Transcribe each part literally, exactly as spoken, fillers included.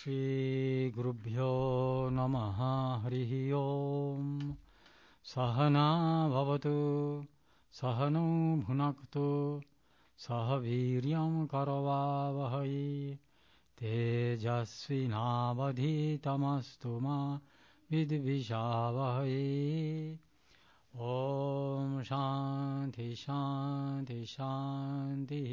श्री गुरुभ्यो नमः हरिः ओम् सहना भवतु सहनौ भुनक्तु सह वीर्यं करवावहै तेजस्विनावधीतमस्तु मा विद्विषावहै। ॐ शान्ति शान्ति शान्तिः।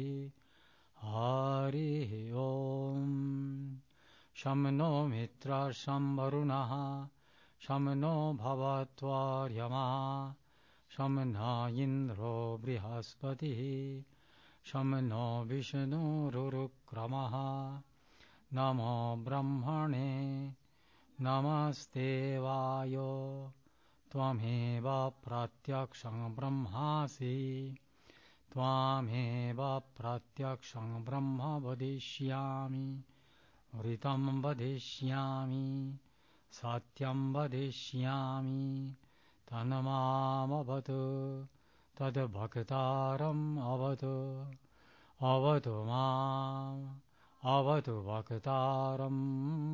हरिः ओम्। शं नो मित्रः शं वरुणः शं नो भवत्वर्यमा शं न इन्द्रो बृहस्पतिः शं नो विष्णुरुक्रमः। नमो ब्रह्मणे नमस्ते वायो त्वमेव प्रत्यक्षं ब्रह्मासि त्वामेव प्रत्यक्षं ब्रह्म वदिष्यामि ऋतं वदिष्यामि सत्यं वदिष्यामि तन्मामवतु तद्भक्तारम् अवतु अवतु माम् अवतु भक्तारम्।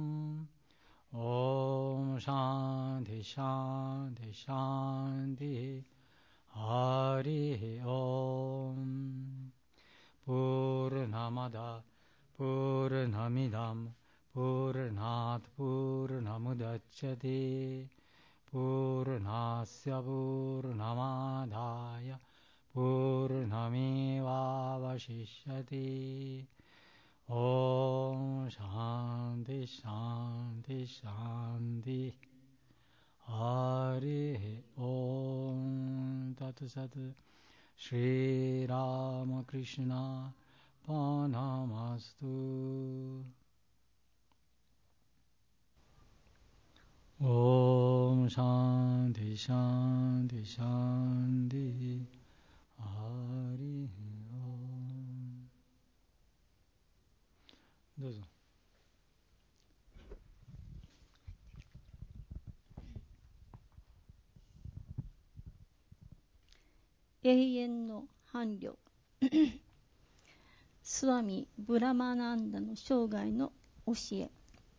ॐ शान्ति शान्ति शान्तिः। हरिः ओम्। पूर्णमदः पूर्णमिदं पूर्णात् पूर्णमुदच्यते पूर्णस्य पूर्णमादाय पूर्णमेवावशिष्यते। ॐ शान्ति शान्ति शान्तिः। हरिः ॐ तत्सत्। श्रीरामकृष्णार्पणमस्तु। ॐ शान्ति शान्ति शान्तिः। हरिः ॐ। どうぞ。 永遠の伴侶スワミ・ブラマナンダの生涯の教え。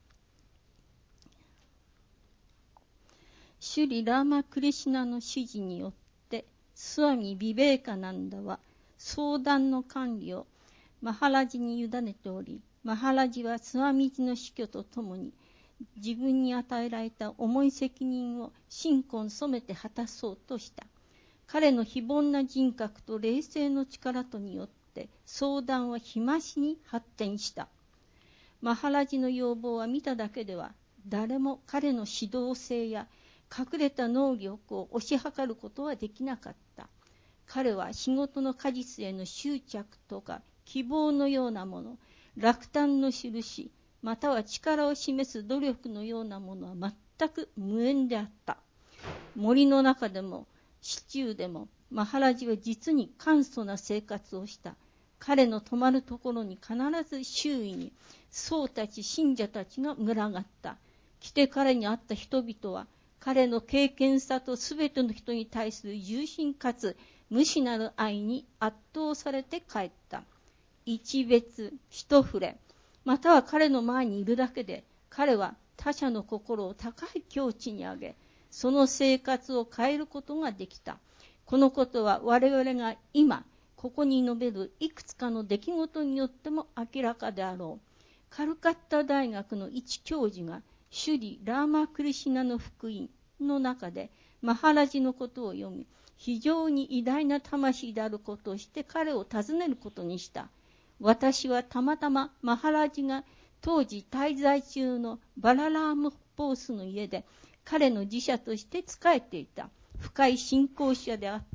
シュリ・ラーマ・クリシュナの指示によってスワミ・ビベーカナンダは相談の管理をマハラジに委ねており、マハラジはスワミジの死去とともに自分に与えられた重い責任を信心染めて果たそうとした。彼の非凡な人格と霊性の力とによって相談は日増しに発展した。マハラジの要望は見ただけでは誰も彼の指導性や隠れた能力を推し量ることはできなかった。彼は仕事の果実への執着とか希望のようなもの、落胆の印、または力を示す努力のようなものは全く無縁であった。森の中でも市中でもマハラジは実に簡素な生活をした。彼の泊まるところに必ず周囲に僧たち信者たちが群がった。来て彼に会った人々は彼の敬虔さとすべての人に対する重心かつ無私なる愛に圧倒されて帰った。一別、一触れ、または彼の前にいるだけで彼は他者の心を高い境地に上げ、その生活を変えることができた。このことは我々が今ここに述べるいくつかの出来事によっても明らかであろう。カルカッタ大学の一教授がシュリ・ラーマ・クリシュナの福音の中でマハラジのことを読み、非常に偉大な魂であることをして彼を訪ねることにした。私はたまたまマハラジが当時滞在中のバララーム・ボースの家で彼の寺社として仕えていた。深い信仰者であった。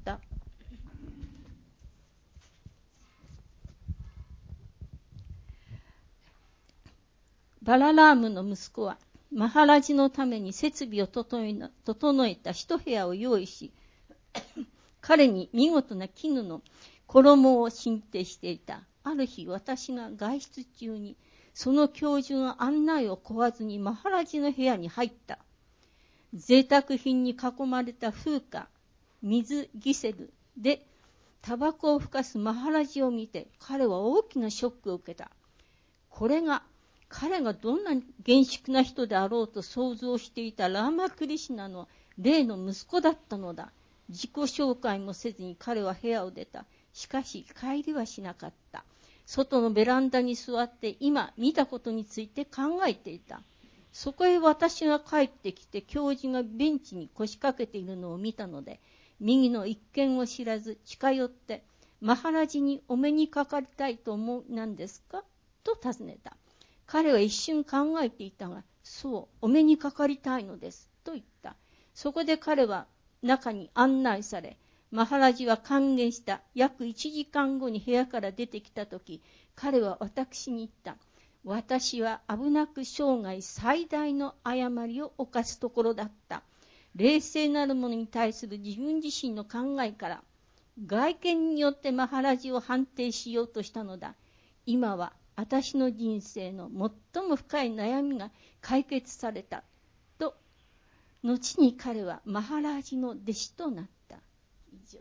バララームの息子はマハラジのために設備を整え、整えた一部屋を用意し、彼に見事な絹の衣を進呈していた。ある日、私が外出中にその教授の案内を請わずにマハラジの部屋に入った。贅沢品に囲まれた風花、水ギセルでタバコをふかすマハラジを見て彼は大きなショックを受けた。これが彼がどんな厳粛な人であろうと想像していたラーマ・クリシュナの霊の息子だったのだ。自己紹介もせずに彼は部屋を出た。しかし帰りはしなかった。外のベランダに座って今見たことについて考えていた。そこへ私が帰ってきて教授がベンチに腰掛けているのを見たので、右の一見を知らず近寄って、マハラジにお目にかかりたいと思うなんですかと尋ねた。彼は一瞬考えていたが、そう、お目にかかりたいのです、と言った。そこで彼は中に案内され、マハラジは歓迎した。約いちじかんごに部屋から出てきたとき、彼は私に言った。私は危なく生涯最大の誤りを犯すところだった。冷静なるものに対する自分自身の考えから、外見によってマハラジを判定しようとしたのだ。今は私の人生の最も深い悩みが解決された。と、後に彼はマハラジの弟子となった。以上です。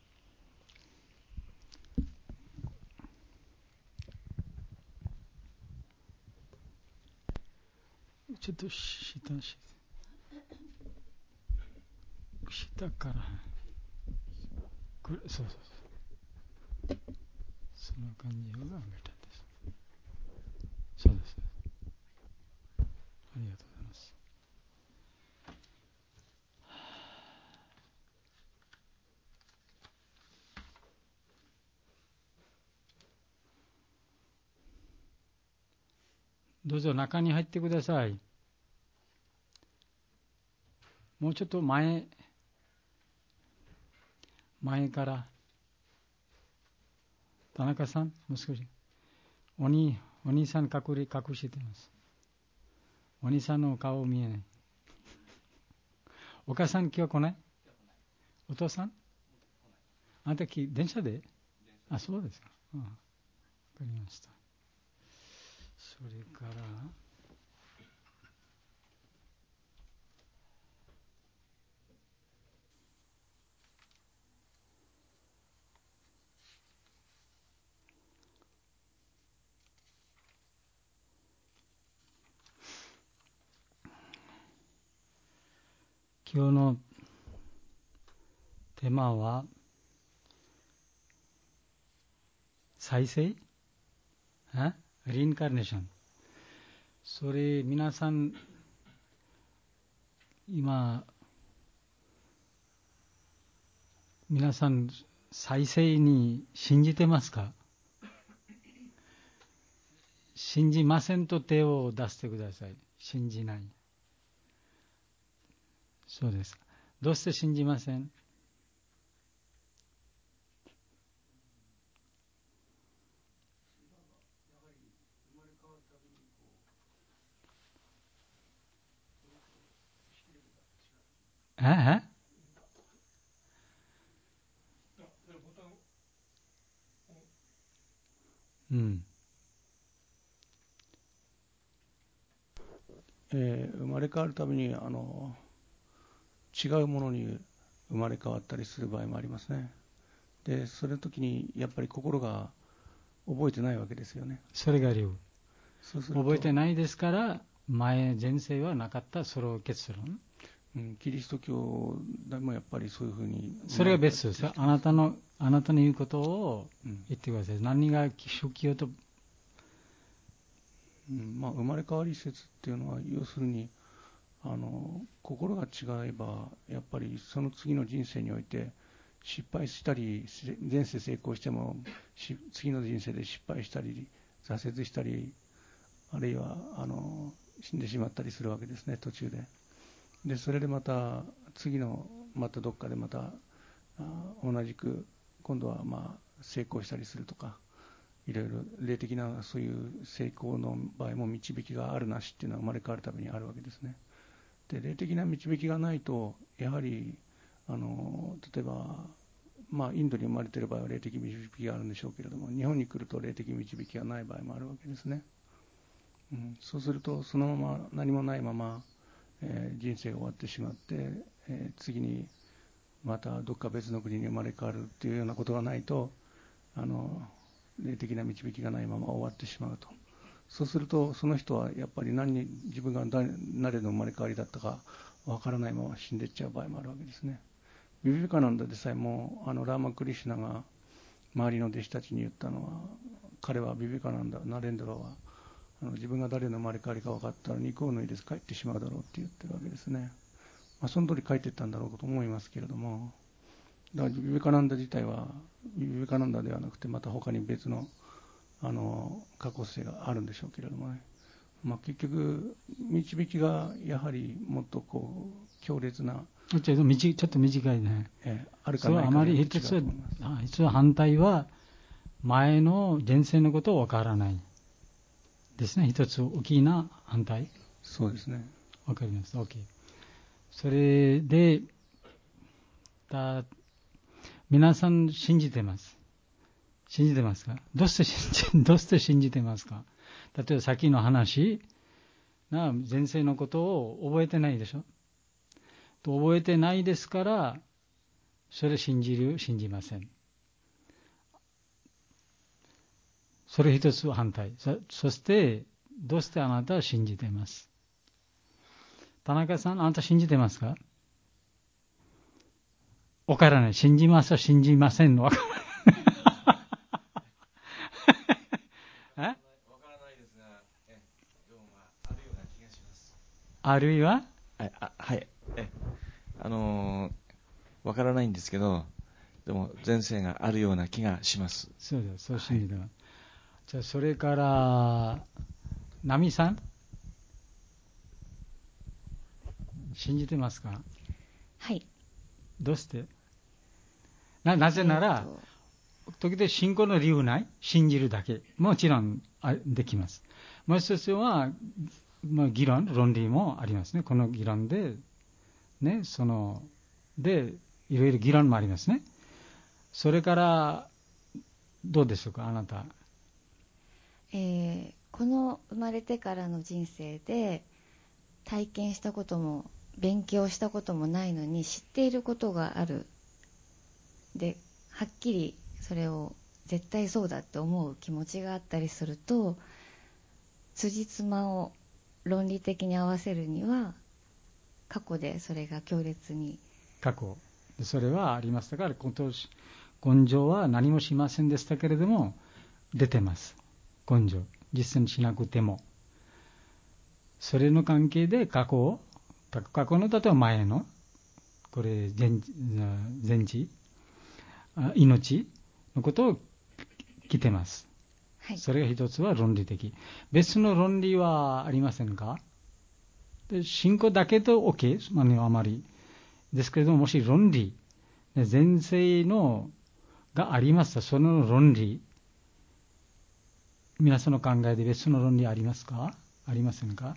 ちょっと下、下、下から、これ、そうそうそう。その感じをがベタです。そうです。ありがとうございます。どうぞ中に入ってください。もうちょっと前、前から。田中さん、もう少し。お兄、お兄さん隠れ、隠してます。お兄さんの顔見えない。お母さん今日は来ない？お父さん？あんたき電車で？あ、そうですか。うん、わかりました。それから、今日のテーマは再生？リインカーネーション。それ皆さん今皆さん再生に信じてますか？信じませんと手を出してください。信じない。そうです。どうして信じません？ええうん。 えー生まれ変わるためにあの違うものに生まれ変わったりする場合もありますね。で、その時にやっぱり心が覚えてないわけですよね。 それが理由。 そうすると覚えてないですから、前、前世はなかった、それを結論。 うん、キリスト教でもやっぱりそういうふうに。 それが別ですよ。あなたの、あなたの言うことをうん言ってください。何が初期と、 うんまあ、生まれ変わり説っていうのは要するにあの心が違えばやっぱりその次の人生において失敗したり前世成功しても次の人生で失敗したり挫折したりあるいはあの死んでしまったりするわけですね、途中で。でそれでまた次のまたどっかでまた同じく今度はまあ成功したりするとか、いろいろ霊的なそういう成功の場合も導きがあるなしっていうのは生まれ変わるためにあるわけですね。で霊的な導きがないとやはりあの例えば、まあ、インドに生まれている場合は霊的導きがあるんでしょうけれども、日本に来ると霊的導きがない場合もあるわけですね。うん、そうするとそのまま何もないまま、えー人生が終わってしまって、えー次にまたどっか別の国に生まれ変わるっていうようなことがないと、あの霊的な導きがないまま終わってしまうと。 そうするとその人はやっぱり何に自分が誰誰の生まれ変わりだったかわからないまま死んでいっちゃう場合もあるわけですね。ビビベカナンダでさえもあのラーマ・クリシュナが周りの弟子たちに言ったのは、彼はビビベカナンダ、ナレンドラはあの自分が誰の生まれ変わりか分かったら肉を脱いで帰ってしまうだろうって言ってるわけですね。まあ、その通り帰っていったんだろうと思いますけれども、だからビビベカナンダ自体はビビベカナンダではなくてまた他に別のあの過去性があるんでしょうけれどもね、まあ、結局導きがやはりもっとこう強烈なちょっと短い、ちょっと短いね。 えー、あるかないかあまりで違う一つと思います。 一つ反対は前の前世のことをわからないですね。一つ大きな反対。 そうですね。 わかります。OK。それでだ皆さん信じてます。信じてますか？どうして信じ、どうして信じてますか？例えばさっきの話な前世のことを覚えてないでしょ。と覚えてないですから、それ信じる、信じません。それ一つ反対。そ, そして、どうしてあなたは信じています？田中さん、あなた信じてますか？わからない。信じますか信じませんのわからない。え？わからないですが、え、どうもあるような気がします。あるいは？ あ、あ、はい。え、あのー、わからないんですけど、でも前世があるような気がします。 そうです。そう信じてます。はい、じゃあそれからナミさん信じてますか？ はい。 どうして？な, なぜなら、えー、時々信仰の理由ない、信じるだけもちろんできます。もう一つは、まあ、議論論理もありますね。この議論でね、そのでいろいろ議論もありますね。それからどうでしょうか、あなた。 えー、この生まれてからの人生で体験したことも勉強したこともないのに知っていることがある。で、はっきりそれを絶対そうだって思う気持ちがあったりすると、辻褄を論理的に合わせるには過去でそれが強烈に過去それはありましたから、根性は何もしませんでしたけれども出てます。根性実践しなくてもそれの関係で過去を過去の例えば前のこれ前前地命のことを来てます、はい、それが一つは論理的。別の論理はありませんか？で信仰だけと OK、まあね、あまりですけれども、もし論理前世のがありますと、その論理皆さんの考えで別の論理ありますか？ありませんか？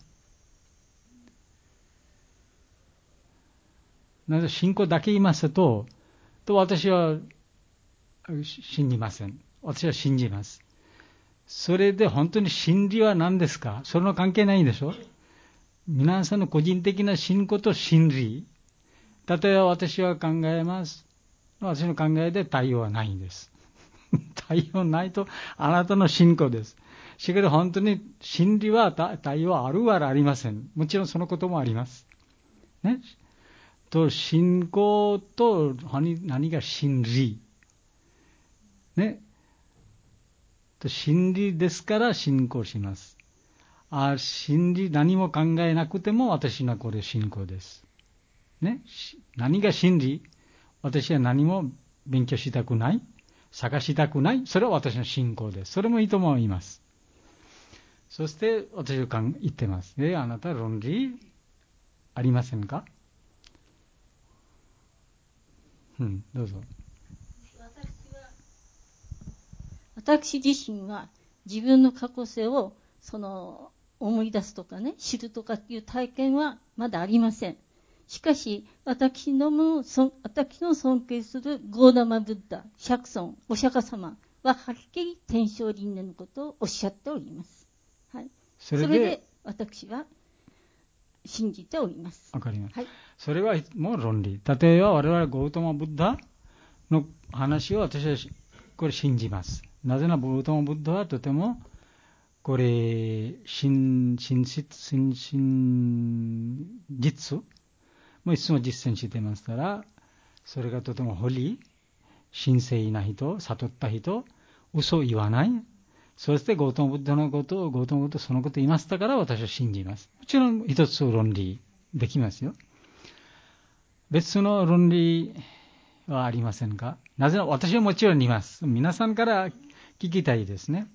なぜ信仰だけ言いますと、と私は信じません。私は信じます。それで本当に真理は何ですか？それの関係ないでしょ。皆さんの個人的な信仰と真理。例えば私は考えます。私の考えで対応はないんです。対応ないとあなたの信仰です。しかし本当に真理は対応はあるはありません。もちろんそのこともあります。ね。と信仰と何、何が真理ね。と真理ですから信仰します。あ、真理何も考えなくても私のこれ信仰です。ね。何が真理？私は何も勉強したくない。探したくない。それは私の信仰です。それもいいと思います。そして私は言ってます。で、あなた論理ありませんか？うん、どうぞ。 私自身は自分の過去世をその思い出すとかね、知るとかっていう体験はまだありません。しかし私のも私の尊敬するゴーダマブッダ、釈尊、お釈迦様ははっきり天正輪廻のことをおっしゃっております。はい。それで、それで私は信じております。 わかります。 はい。 それはもう論理。例えば我々ゴータマブッダの話を私はこれ信じます。なぜならゴータマブッダはとてもこれ、真、真実、真、真実もいつも実践してますから、それがとてもホリー、神聖な人、悟った人、嘘を言わない。そしてゴータマ・ブッダのことを、ゴータマ・ブッダそのことを言いましたから私は信じます。もちろん一つ論理できますよ。別の論理はありませんか？なぜなら私はもちろん言います。皆さんから聞きたいですね。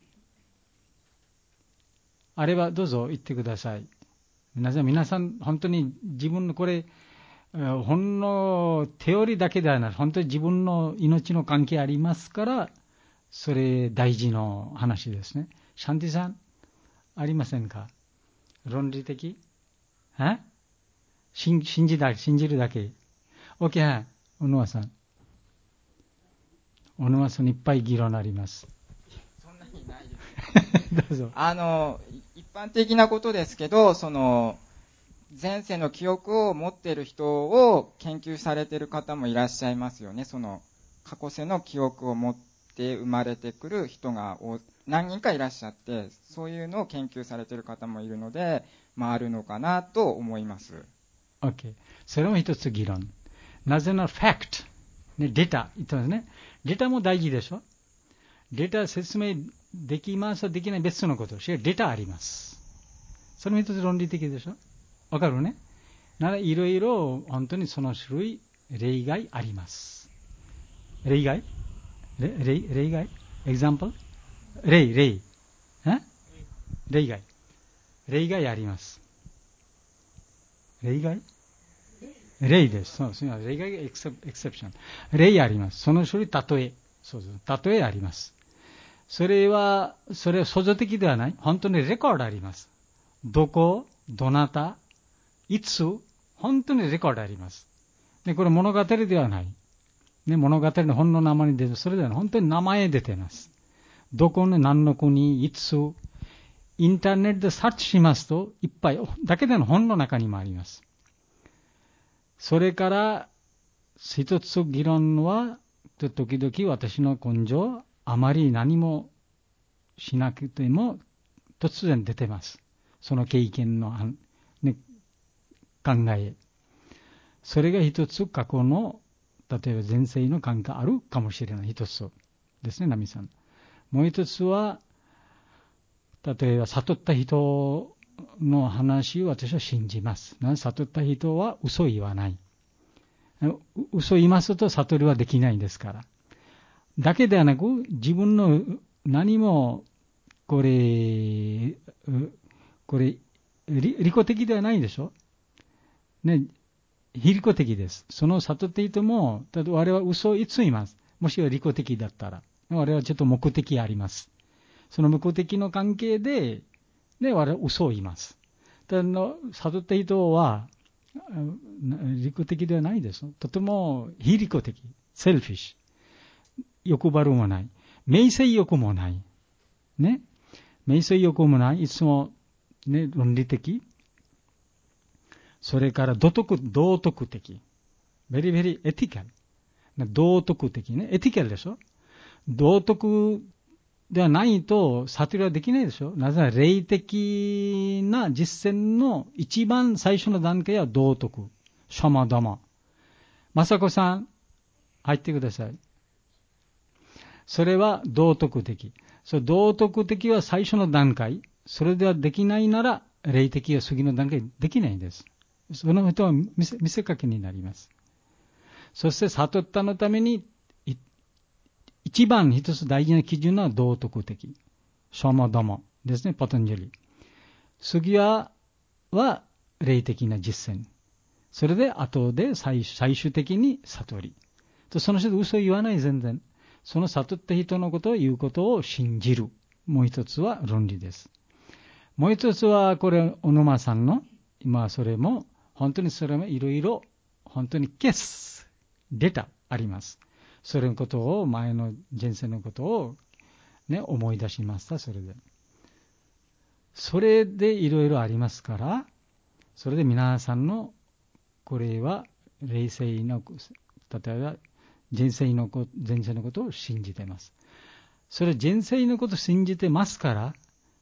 あればどうぞ言ってください。なぜなら皆さん本当に自分のこれ、ほんのテオリーだけではない、本当に自分の命の関係ありますから、それ大事な話ですね。シャンティさん、ありませんか？論理的？え？信じだ、信じるだけ。OK、はい。小野さん。小野さんいっぱい議論あります。 そんなにないです。どうぞ。あの、一般的なことですけど、その、前世の記憶を持っている人を研究されている方もいらっしゃいますよね。その、過去世の記憶を持って生まれてくる人が何人かいらっしゃって、そういうのを研究されている方もいるので、まあ、あるのかなと思います。 OK。それも一つ議論。なぜなら、ファクト、ね、データ、言ってますね。データも大事でしょ。データ説明できますできない別のこと。しかしデータあります。それも一つ論理的でしょ。わかるね。ならいろいろ本当にその種類例外あります。例外例例外 example 例例え例外例外あります。例外例です。そうですね。例外がエクセプション。例あります。その種類例え。そうです。例えあります。それは、それは創造的ではない。本当にレコードあります。どこ、どなた、いつ、本当にレコードあります。で、これ物語ではない。ね、物語の本の名前に出て、それでは本当に名前出ています。どこの何の国、いつ、インターネットでサーチしますと、いっぱい、だけでの本の中にもあります。それから、一つ議論は、時々私の根性、あまり何もしなくても、突然出てます。その経験の、ね、考え。それが一つ過去の、例えば前世の関係あるかもしれない。一つですね、ナミさん。もう一つは、例えば悟った人の話を私は信じます。悟った人は嘘を言わない。嘘を言いますと悟りはできないんですから。だけではなく、自分の何も、これ、これ、利己的ではないでしょ。ね、非利己的です。その悟っていても、我々は嘘をいつ言います。もしくは利己的だったら。我々はちょっと目的あります。その目的の関係で、で、我々は嘘を言います。ただの悟った人は、利己的ではないです。とても非利己的。セルフィッシュ。欲張るもない。名声欲もない。ね。名声欲もない。いつも、ね、論理的。それから道徳、道徳的。ベリーベリーエティカル。道徳的ね。エティカルでしょ。道徳ではないと悟りはできないでしょ。なぜなら霊的な実践の一番最初の段階は道徳。シャマダマ。まさこさん、入ってください。それは道徳的。その道徳的は最初の段階。それではできないなら、霊的は次の段階できないんです。その人は見せ、見せかけになります。そして悟ったのために、一番一つ大事な基準は道徳的。シャマダマですね、パタンジャリ。次は、は霊的な実践。それで後で最終的に悟り。その人嘘を言わない全然。その悟った人のことを言うことを信じる。もう一つは論理です。もう一つはこれ、小沼さんの、今それも、本当にそれもいろいろ、本当にケース、データあります。それのことを、前の前世のことを、ね、思い出しました、それで。それでいろいろありますから、それで皆さんの、これは、霊性の、例えば、前世のこと、前世のことを信じています。それ前世のことを信じてますから、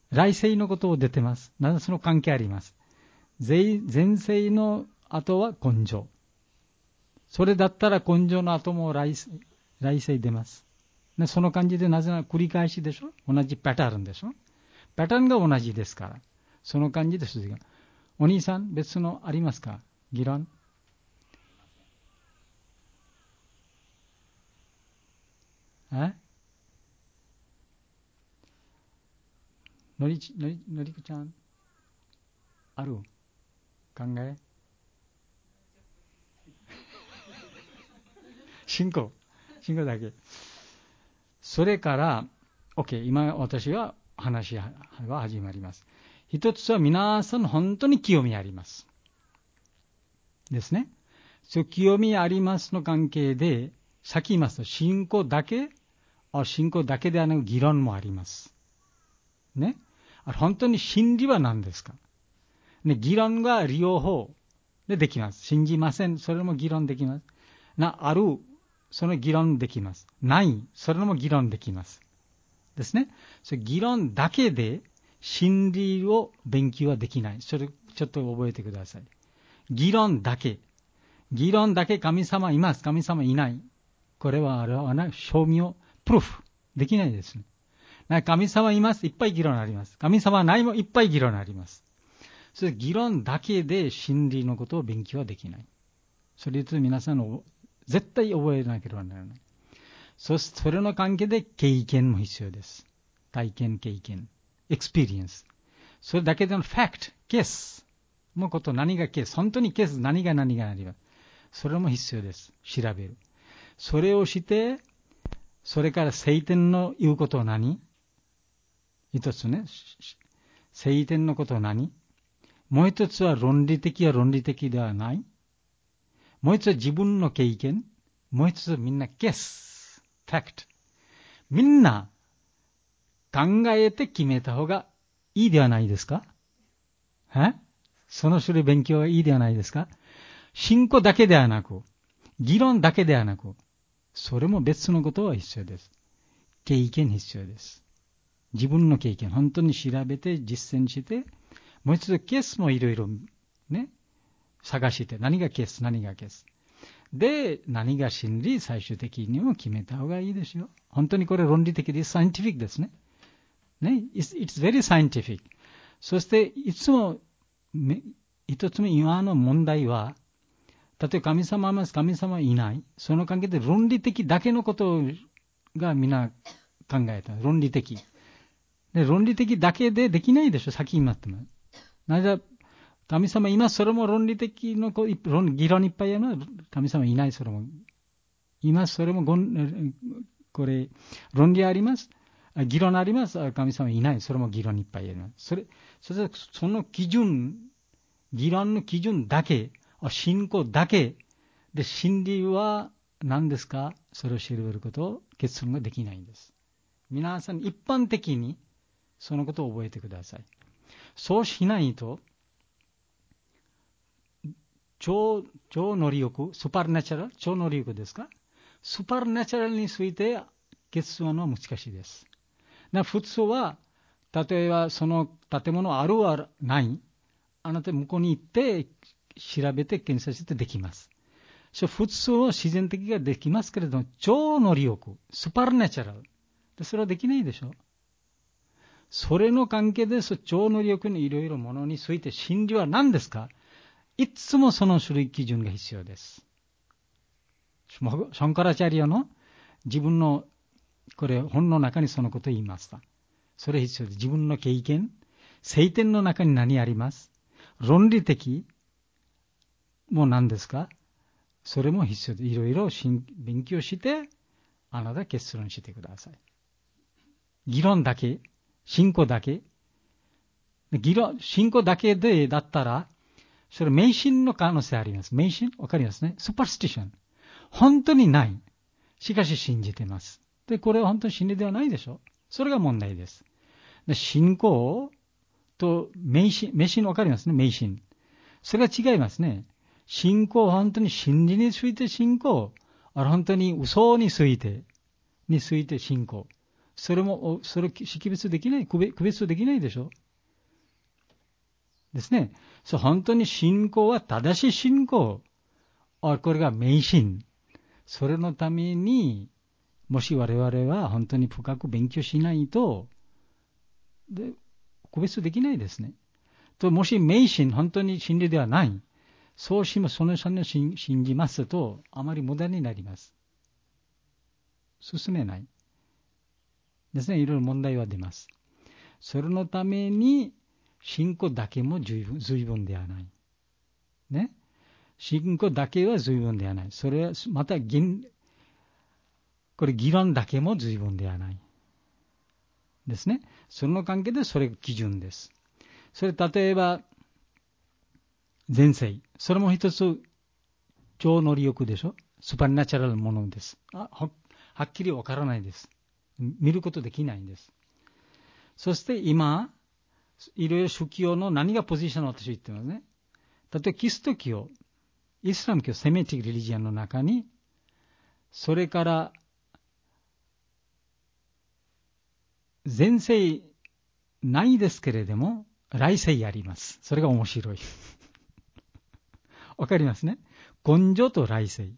来世のことを出てます。なぜその関係あります。前世の後は根性。それだったら根性の後も来世、来世出ます。でその感じでなぜなら繰り返しでしょ。同じパターンでしょ。パターンが同じですから。その感じです。お兄さん、別のありますか？議論？え？のりち、のり、のりこちゃん、ある考え？信仰。信仰だけ。それから、OK、今私は話が始まります。一つは皆さん本当に清みあります。ですね。そう、清みありますの関係で、さっき言いますと、信仰だけ、信仰だけではなく議論もあります。ね。本当に真理は何ですか？ね、議論が両方でできます。信じません。それも議論できます。な、ある。その議論できます。ない。それも議論できます。ですね。それ議論だけで真理を勉強はできない。それちょっと覚えてください。議論だけ。議論だけ神様います。神様いない。これはあれはな証明、プルーフできないですね。神様います。いっぱい議論あります。神様ないもいっぱい議論あります。それ議論だけで真理のことを勉強はできない。それと皆さんの絶対覚えなければならない。そして、それの関係で経験も必要です。体験、経験、エクスペリエンス。それだけでのファクト、ケースのこと、何がケース、本当にケース、何が何が何が。それも必要です。調べる。それをして、それから聖典の言うことは何？一つね、聖典のことは何？もう一つは論理的や論理的ではない。もう一つは自分の経験。もう一つはみんなケース、ファクト。みんな考えて決めた方がいいではないですか？え？その種類勉強はいいではないですか？信仰だけではなく、議論だけではなく、それも別のことは必要です。経験必要です。自分の経験、本当に調べて実践して、もう一度ケースもいろいろね、探して、何がケース、何がケース。で、何が真理、最終的にも決めた方がいいですよ。本当にこれ論理的で、サイエンティフィックですね。ね、it's, it's very scientific。そして、いつも、一つ目、今の問題は、例えば神様は神様はいない。その関係で論理的だけのことがみんな考えた。論理的。で、論理的だけでできないでしょ。先に言っても。なぜ神様います。それも論理的の論議論いっぱいあるのは神様いない。それもいます。それもこれ論理あります。議論あります。神様いない。それも議論いっぱいあります。それ、それその基準、議論の基準だけ、信仰だけで真理は何ですか？それを調べることを結論ができないんです。皆さん一般的にそのことを覚えてください。そうしないと超、超能力、スーパーナチュラル、超能力ですか？スーパーナチュラルについて結論は難しいです。普通は、例えばその建物あるはない、あなた向こうに行って調べて検査してできます。普通は自然的ができますけれども、超能力、スーパーナチュラル、それはできないでしょ。それの関係で、超能力のいろいろものについて真理は何ですか？いつもその種類基準が必要です。シャンカラチャリアの自分のこれ本の中にそのことを言いました。それ必要です。自分の経験、聖典の中に何あります？論理的もう何ですか？それも必要で、いろいろ勉強してあなた結論してください。議論だけ、信仰だけ、議論信仰だけでだったらそれ迷信の可能性あります。迷信わかりますね。スーパースティション。本当にない。しかし信じてます。で、これは本当に真理ではないでしょ。それが問題です。で、信仰と迷信、迷信わかりますね。迷信。それは違いますね。信仰は本当に真理について信仰。あれ本当に嘘について、について信仰。 それも、それを識別できない、区別できないでしょ。ですね。そう、本当に信仰は正しい信仰。これが迷信。それのために、もし我々は本当に深く勉強しないと、で、区別できないですね。と、もし迷信、本当に真理ではない。そうします、その人を信じますと、あまり無駄になります。進めない。ですね、いろいろ問題は出ます。それのために、信仰だけも十分、随分ではない。ね。信仰だけは随分ではない。それは、また、これ議論だけも随分ではない。ですね。その関係でそれが基準です。それ、例えば、前世。それも一つ、超能力でしょ。スーパーナチュラルものです。あ は, はっきりわからないです。見ることできないんです。そして今、いろいろ宗教の何がポジションを私言ってますね。例えばキリスト教、イスラム教、セメティック・リリジアンの中に、それから前世ないですけれども、来世あります。それが面白い。わかりますね。根性と来世。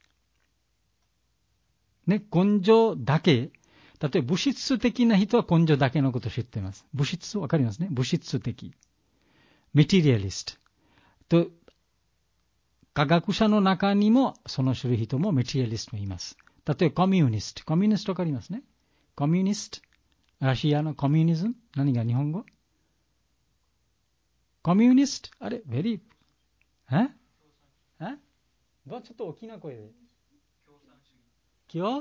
ね、根性だけ。例えば物質的な人は根性だけのことを知っています。物質、わかりますね。物質的。メティリアリスト。と、科学者の中にも、その種類人もメティリアリストもいます。例えばコミュニスト。コミュニストわかりますね。コミュニスト。ラシアのコミュニズム。何が日本語？コミュニスト。あれ、ベリー。ええどうちょっと大きな声で。共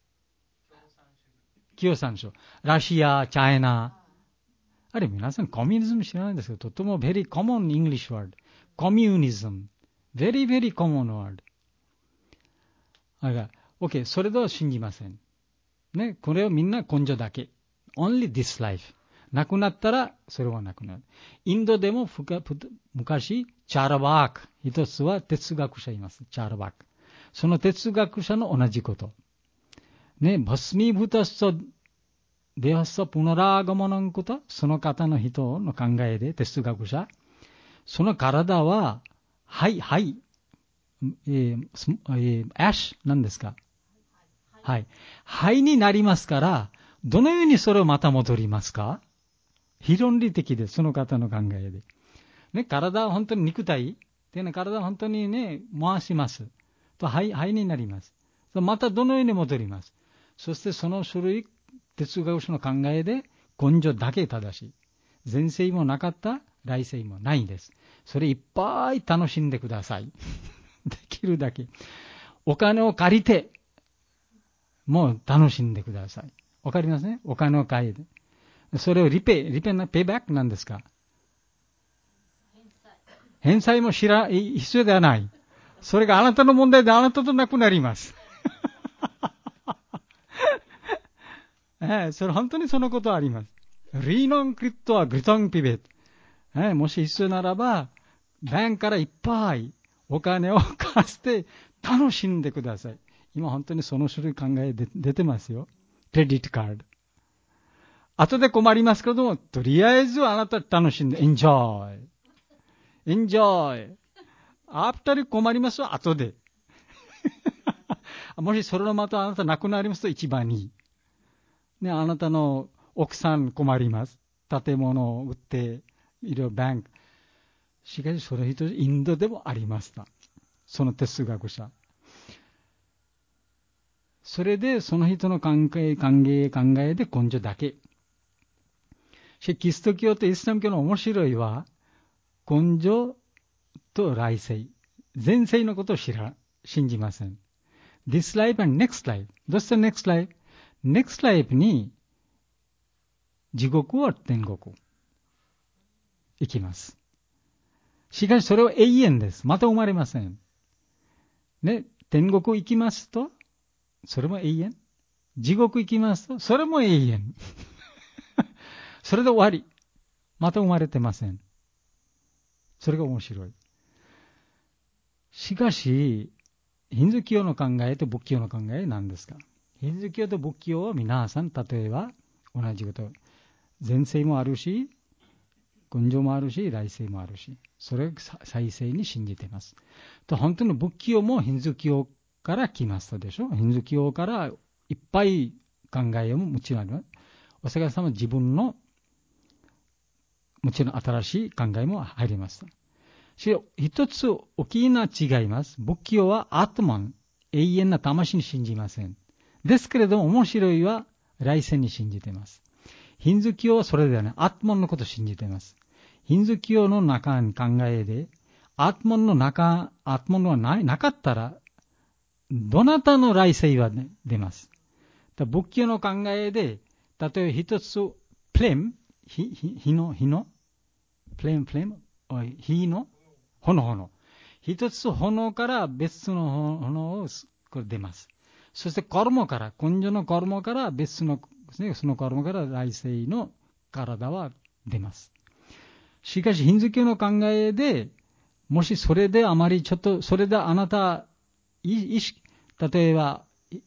共産主義。ラシア、チャイナ。あれ、皆さんコミュニズム知らないんですけど、とても very common English word。コミュニズム。very, very common word。だから、OK、それでは信じません。ね、これをみんな根性だけ。only this life。なくなったら、それはなくなる。インドでも昔、チャーラバーク。一つは哲学者います。チャーラバーク。その哲学者の同じこと。ね、バスミーブタスト、デハッサプノラーガモナンコタ、その方の人の考えで、哲学者。その体は、はい、はい、えー、えー、アッシュ、何ですか？はい。肺になりますから、どのようにそれをまた戻りますか？非論理的です、その方の考えで。ね、体は本当に肉体っていうのは体は本当にね、回します。と肺、肺になります。またどのように戻ります。そしてその種類、哲学者の考えで根性だけ正しい。前世もなかった、来世もないんです。それいっぱい楽しんでください。できるだけ。お金を借りて、もう楽しんでください。わかりますね？お金を借りて。それをリペイ、リペイな、ペイバックなんですか？返済も知ら、必要ではない。それがあなたの問題であなたとなくなります。ええ、それ本当にそのことはあります。リーノンクリットはグリトンピベット。ええ、もし必要ならば、バンクからいっぱいお金を貸して楽しんでください。今本当にその種類考えで出てますよ。クレジットカード。後で困りますけども、とりあえずあなた楽しんで、エンジョイ。エンジョイ。アフター困りますよ、後で。もしそれのまたあなた亡くなりますと一番いい。ね、あなたの奥さん困ります。建物を売って、いろいろバンク。しかしそれ人、インドでもありました。その哲学者。それで、その人の考え、考え、考えで根性だけ。キリスト教とイスラム教の面白いは、根性と来世。前世のことを知ら、信じません。This life and next life. どうして next life?Next life に、地獄は天国。行きます。しかしそれは永遠です。また生まれません。ね、天国行きますと、それも永遠。地獄行きますと、それも永遠。それで終わり。また生まれてません。それが面白い。しかし、ヒンズー教の考えと仏教の考えなんですか？ ヒンズー教と仏教は皆さん、例えば同じこと。前世もあるし、根性もあるし、来世もあるし、それを再生に信じています。と本当に仏教もヒンズー教から来ましたでしょ。ヒンズー教からいっぱい考えももちろんある。お釈迦様は自分のもちろん新しい考えも入りました。しかし一つ大きな違います。仏教はアートマン、永遠な魂に信じません。ですけれども面白いは来世に信じています。ヒンズー教はそれではない。アートマンのことを信じています。ヒンズー教の中に考えで、アートマンの中、アートマンは な, なかったら、どなたの来世は、ね、出ます。仏教の考えで、例えば一つ、プレム、火, 火の、火の、プレム、プレム、火の、炎、炎。一つ炎から別の炎をこれ出ます。そしてコルモから、根性のコルモから別の、そのコルモから来世の体は出ます。しかし、ヒンズー教の考えで、もしそれであまりちょっと、それであなた、意識、例えば、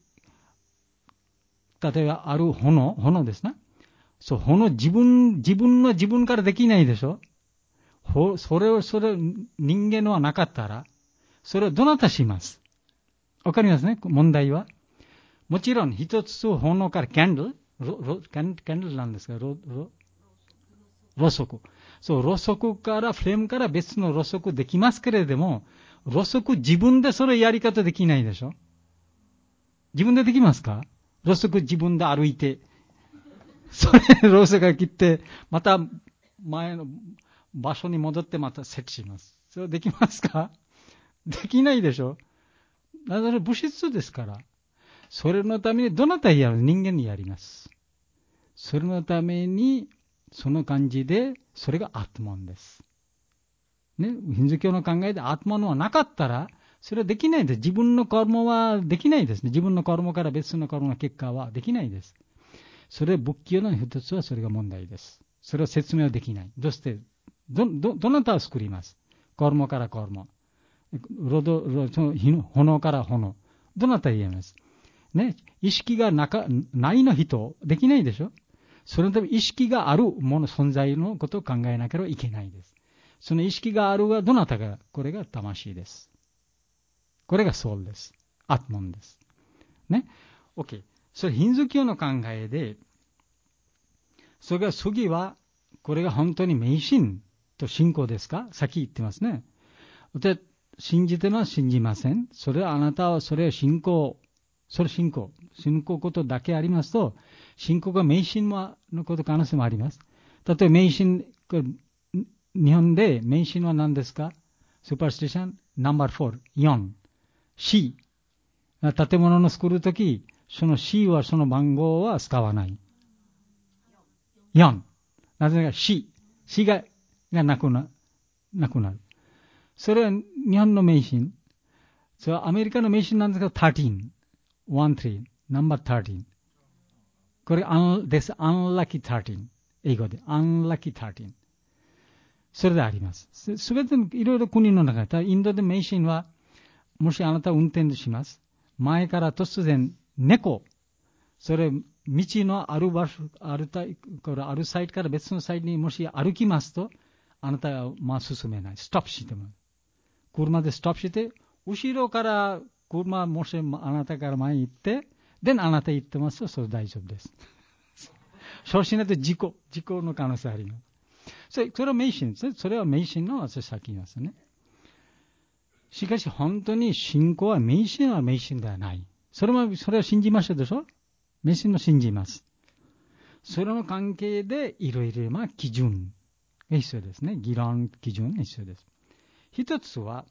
例えばある炎、炎ですね。そう、炎、自分、自分の自分からできないでしょ。それを、それを人間はなかったら、それをどなたします。わかりますね、問題は。もちろん、一つ炎からキャンドル、ロロキャンドルなんですが、ろろろうそく。そう、ろうそくから、フレームから別のろうそくできますけれども、ろうそく自分でそれやり方できないでしょ。自分でできますか？ろうそく自分で歩いて、それ、ろうそくが切って、また前の場所に戻ってまた設置します。それできますか？できないでしょ。なぜなら物質ですから。それのためにどなたやる？人間にやります。それのために、その感じで、それがアートマンです。ね、ヒンズー教の考えでアートマンはなかったら、それはできないです。自分のカルマはできないですね。自分のカルマから別のカルマの結果はできないです。それ仏教の一つはそれが問題です。それは説明はできない。どうして、ど、ど、どなたを作ります？カルマからカルマ。ロド、ロド、炎から炎。どなた言えます？ね、意識がなか、ないの人、できないでしょ？そのため意識があるもの、存在のことを考えなければいけないです。その意識があるはどなたが、これが魂です。これがソウルです。アトマンです。ね。OK。それヒンズー教の考えで、それが次は、これが本当に迷信と信仰ですか？さっき言ってますね。で、信じてるのは信じません。それはあなたはそれを信仰、それ信仰、信仰ことだけありますと、信仰が迷信のこと可能性もあります。例えば迷信、日本で迷信は何ですか？スーパーステーションナンバーよん、よん。C。建物の作るとき、その C はその番号は使わない。よん。なぜなら C。C が、がなくな、なくなる。それは日本の迷信。それはアメリカの迷信なんですが、じゅうさん。ワンスリー。ナンバーじゅうさん。これ、this unlucky じゅうさん。英語で。unlucky じゅうさん。それであります。すべてのいろいろ国の中で、インドで迷信は、もしあなた運転します。前から突然、猫。それ、道のある場所、あるた、これあるサイトから別のサイトにもし歩きますと、あなたはまあ進めない。ストップしても。車でストップして、後ろから車、もしあなたから前に行って、で、あなた行ってますと、それ大丈夫です。そうしないと事故、事故の可能性あります。それ、それは迷信です。それは迷信の、私さっき言いますね。しかし本当に信仰は迷信は迷信ではない。それも、それは信じましょうでしょ？迷信の信じます。それの関係でいろいろな基準が必要ですね。議論基準が必要です。一つは、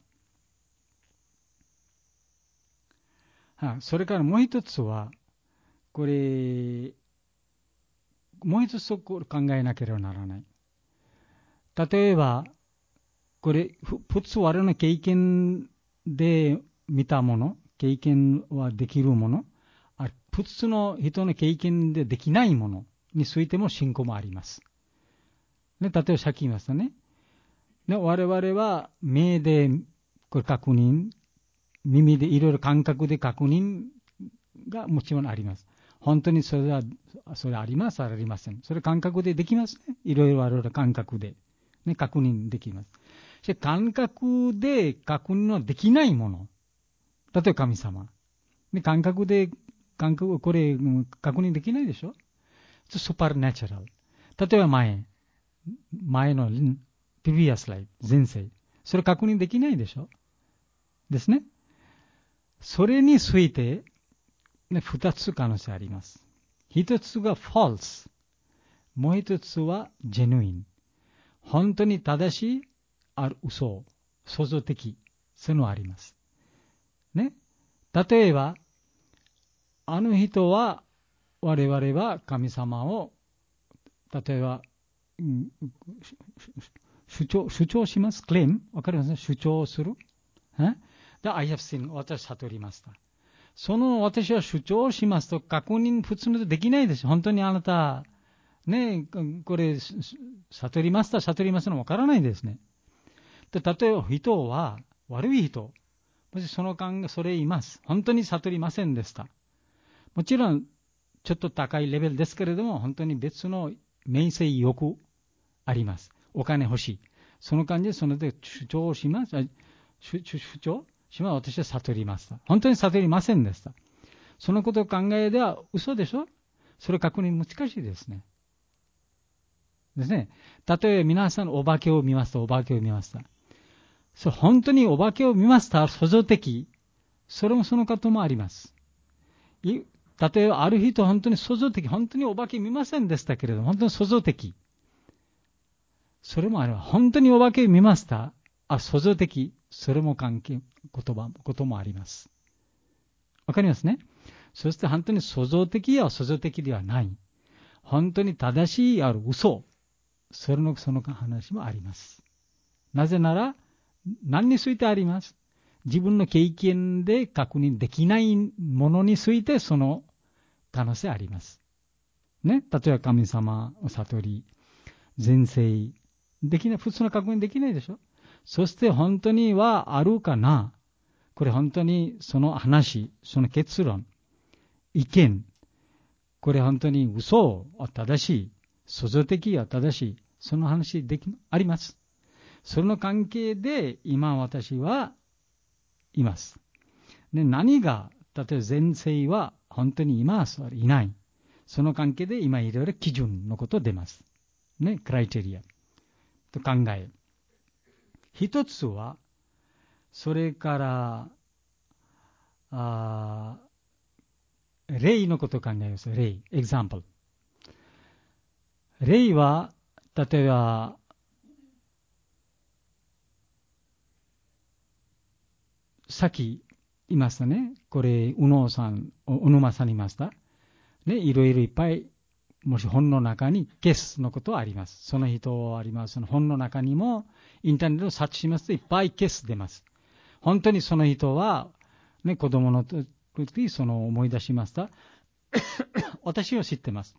はそれからもう一つは、これ、もう一つ考えなければならない。例えば、これ、普通我々の経験で見たもの、経験はできるもの、普通の人の経験でできないものについても信仰もあります。ね、例えばさっき言いましたね。ね、我々は目でこれ確認、耳でいろいろ感覚で確認がもちろんあります。本当にそれは、それあります、ありません。それ感覚でできますね。いろいろある感覚で、ね、確認できます。そして感覚で確認のできないもの。例えば神様。で感覚で、感覚、これ確認できないでしょ？スーパーナチュラル。例えば前、前のプリビアスライフ、前世。それ確認できないでしょ？ですね。それについて、ね、二つ可能性あります。一つが false。もう一つは genuine。本当に正しい、ある嘘、創造的。そういうのはあります。ね。例えば、あの人は、我々は神様を、例えば、うん、主張、主張します。クレームわかりますね。主張する。えで、I have seen。私悟りました。その私は主張しますと確認普通のできないです。本当にあなた、ね、これ、悟りました、悟りましたのわからないですね。で、例えば人は悪い人。もしその考え、それ言います。本当に悟りませんでした。もちろん、ちょっと高いレベルですけれども、本当に別の名声欲あります。お金欲しい。その感じで、そので主張します。主, 主, 主張します。私は悟りました。本当に悟りませんでした。そのことを考えでは嘘でしょ？それ確認難しいですね。ですね。例えば皆さんお化けを見ました。お化けを見ました。それ本当にお化けを見ました。創造的。それもその方もあります。例えばある人本当に創造的。本当にお化け見ませんでしたけれども、本当に創造的。それもあれば、本当にお化け見ました。あ、創造的。それも関係、言葉、こともあります。わかりますね。そして本当に創造的や創造的ではない。本当に正しいある嘘。それのその話もあります。なぜなら、何についてあります？自分の経験で確認できないものについてその可能性あります。ね。例えば神様を悟り、前世、できない、普通の確認できないでしょ。そして本当にはあるかな。これ本当にその話、その結論、意見、これ本当に嘘は正しい、創造的は正しい、その話できあります。その関係で今私はいます。で何が、例えば前世は本当にいます、いない。その関係で今いろいろ基準のこと出ます。ね、クライテリアと考え。一つは、それから、あ例のことを考えます。例、エグザンプル。例は、例えば、さっき言いましたね。これ、うのさん、うのまさん言いました。ね、いろいろいっぱい、もし本の中にケスのことはあります。その人はあります。その本の中にも、インターネットをサーチしますといっぱいケス出ます。本当にその人は、ね、子供の時にその思い出しました。私は知ってます。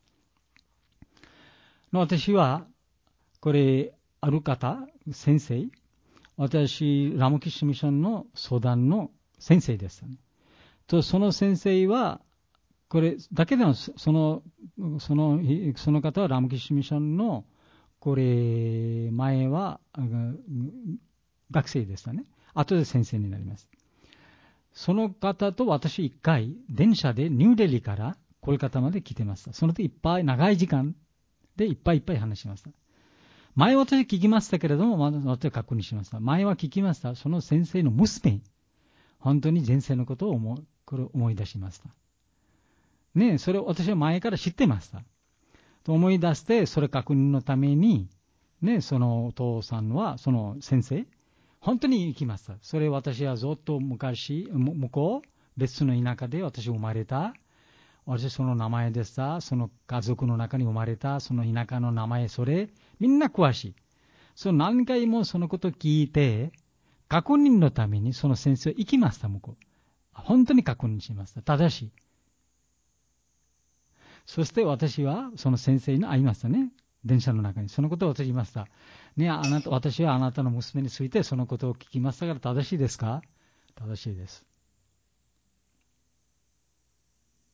私は、これ、ある方、先生、私、ラモキシミッションの相談の先生です。と、その先生は、これだけでも、その、その、その方はラモキシミッションの、これ、前は、学生でしたね。後で先生になります。その方と私一回、電車でニューデリーからコルカタまで来てました。その時いっぱい長い時間でいっぱいいっぱい話しました。前私聞きましたけれども、私は確認しました。前は聞きました。その先生の娘、本当に前世のことを思い、これを思い出しました。ねえ、それを私は前から知ってました。と思い出して、それ確認のために、ね、そのお父さんは、その先生、本当に行きました。それ私はずっと昔、向こう、別の田舎で私生まれた。私その名前でさ、その家族の中に生まれた、その田舎の名前、それ、みんな詳しい。その何回もそのことを聞いて、確認のためにその先生は行きました、向こう。本当に確認しました。正しい。そして私はその先生に会いましたね。電車の中に。そのことを私言いました。ね、あなた、私はあなたの娘についてそのことを聞きましたから正しいですか？正しいです。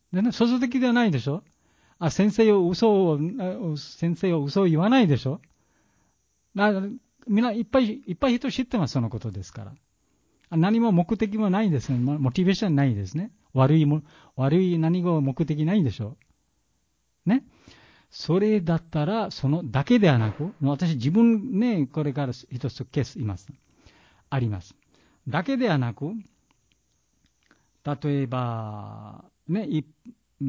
でね、創造的ではないでしょ。あ、先生を嘘を、先生を嘘を言わないでしょ。なみんないっぱいいっぱい人知ってます、そのことですから。何も目的もないですね。モチベーションないですね。悪いも、悪い何も目的ないでしょ。ね。それだったら、そのだけではなく、私自分ね、これから一つケースいます。あります。だけではなく、例えば、ね、いうん、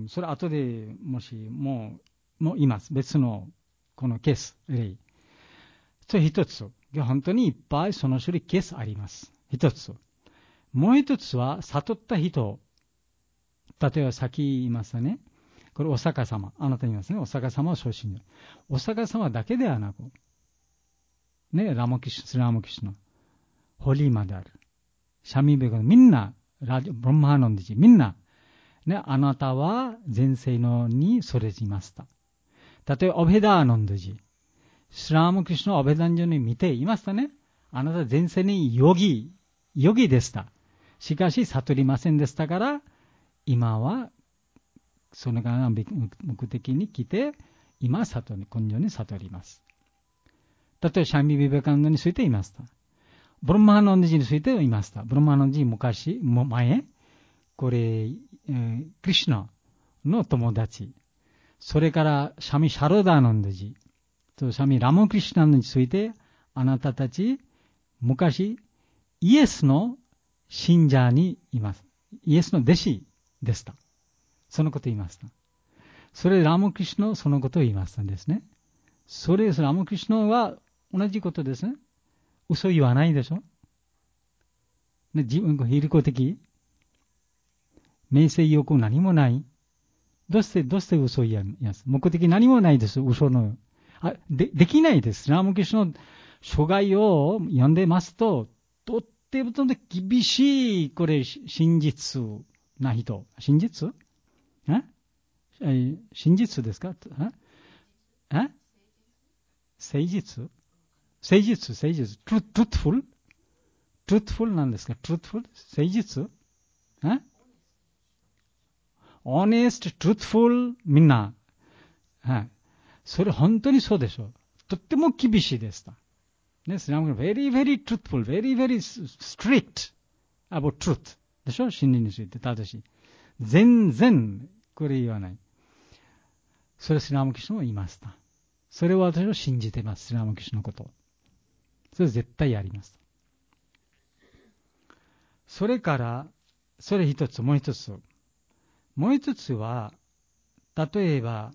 それ後でもし、もう、もういます。別の、このケース、例。それ一つ。本当にいっぱいその種類ケースあります。一つ。もう一つは、悟った人。例えば先言いましたね。これお釈迦様。あなたに言いますね。お釈迦様はそう信じる。お釈迦様だけではなく、ね、ラモキシュ、スラモキシュの、ホリーマダル、シャミベゴのみんな、ラジブラマーノンディジ、みんな、ね、あなたは前世のにそれしました。例えば、オベダーノンディジ、スラムクシュのオベダンジョに見ていましたね。あなた前世にヨギ、ヨギでした。しかし悟りませんでしたから、今はそのが目的に来て、今悟り、根性に悟ります。例えば、シャミビベカンドについていました。ブラマーノンディジについていました。ブラマーノンディジ昔、前、これ、えー、クリシュナの友達。それから、シャミ・シャロダーノンディジ。と、シャミ・ラモクリシュナについて、あなたたち、昔、イエスの信者にいます。イエスの弟子でした。そのことを言いました。それでラモクリシュナのそのことを言いましたんですね。それ、ラモクリシュナは同じことですね。嘘言わないでしょ。ね、自分が非利己的。名声欲何もない。どうして、どうして嘘を言います。目的何もないです。嘘の。あ、で、できないです。ラームキシュの諸外を読んでますと、とっても厳しい、これ、真実な人。真実え真実ですかええ誠実誠実誠実 truthful truthful なんですか truthful 誠実えhonest truthful みんなはい。それ本当にそうでしょう。とっても厳しいでした。ね、スラムが very, very truthful, very, very strict about truth でしょ真理について正しい。全然これ言わない。それスラムキシュも言いました。それを私は信じています。スラムキシュのことを。それ絶対やります。それから、それ一つ、もう一つ。もう一つは、例えば、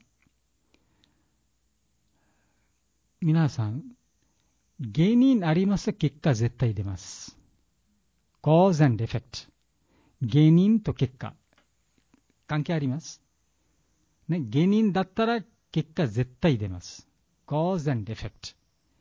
皆さん、芸人になりますと結果絶対出ます。cause and effect。芸人と結果。関係あります。ね、芸人だったら結果絶対出ます。cause and effect。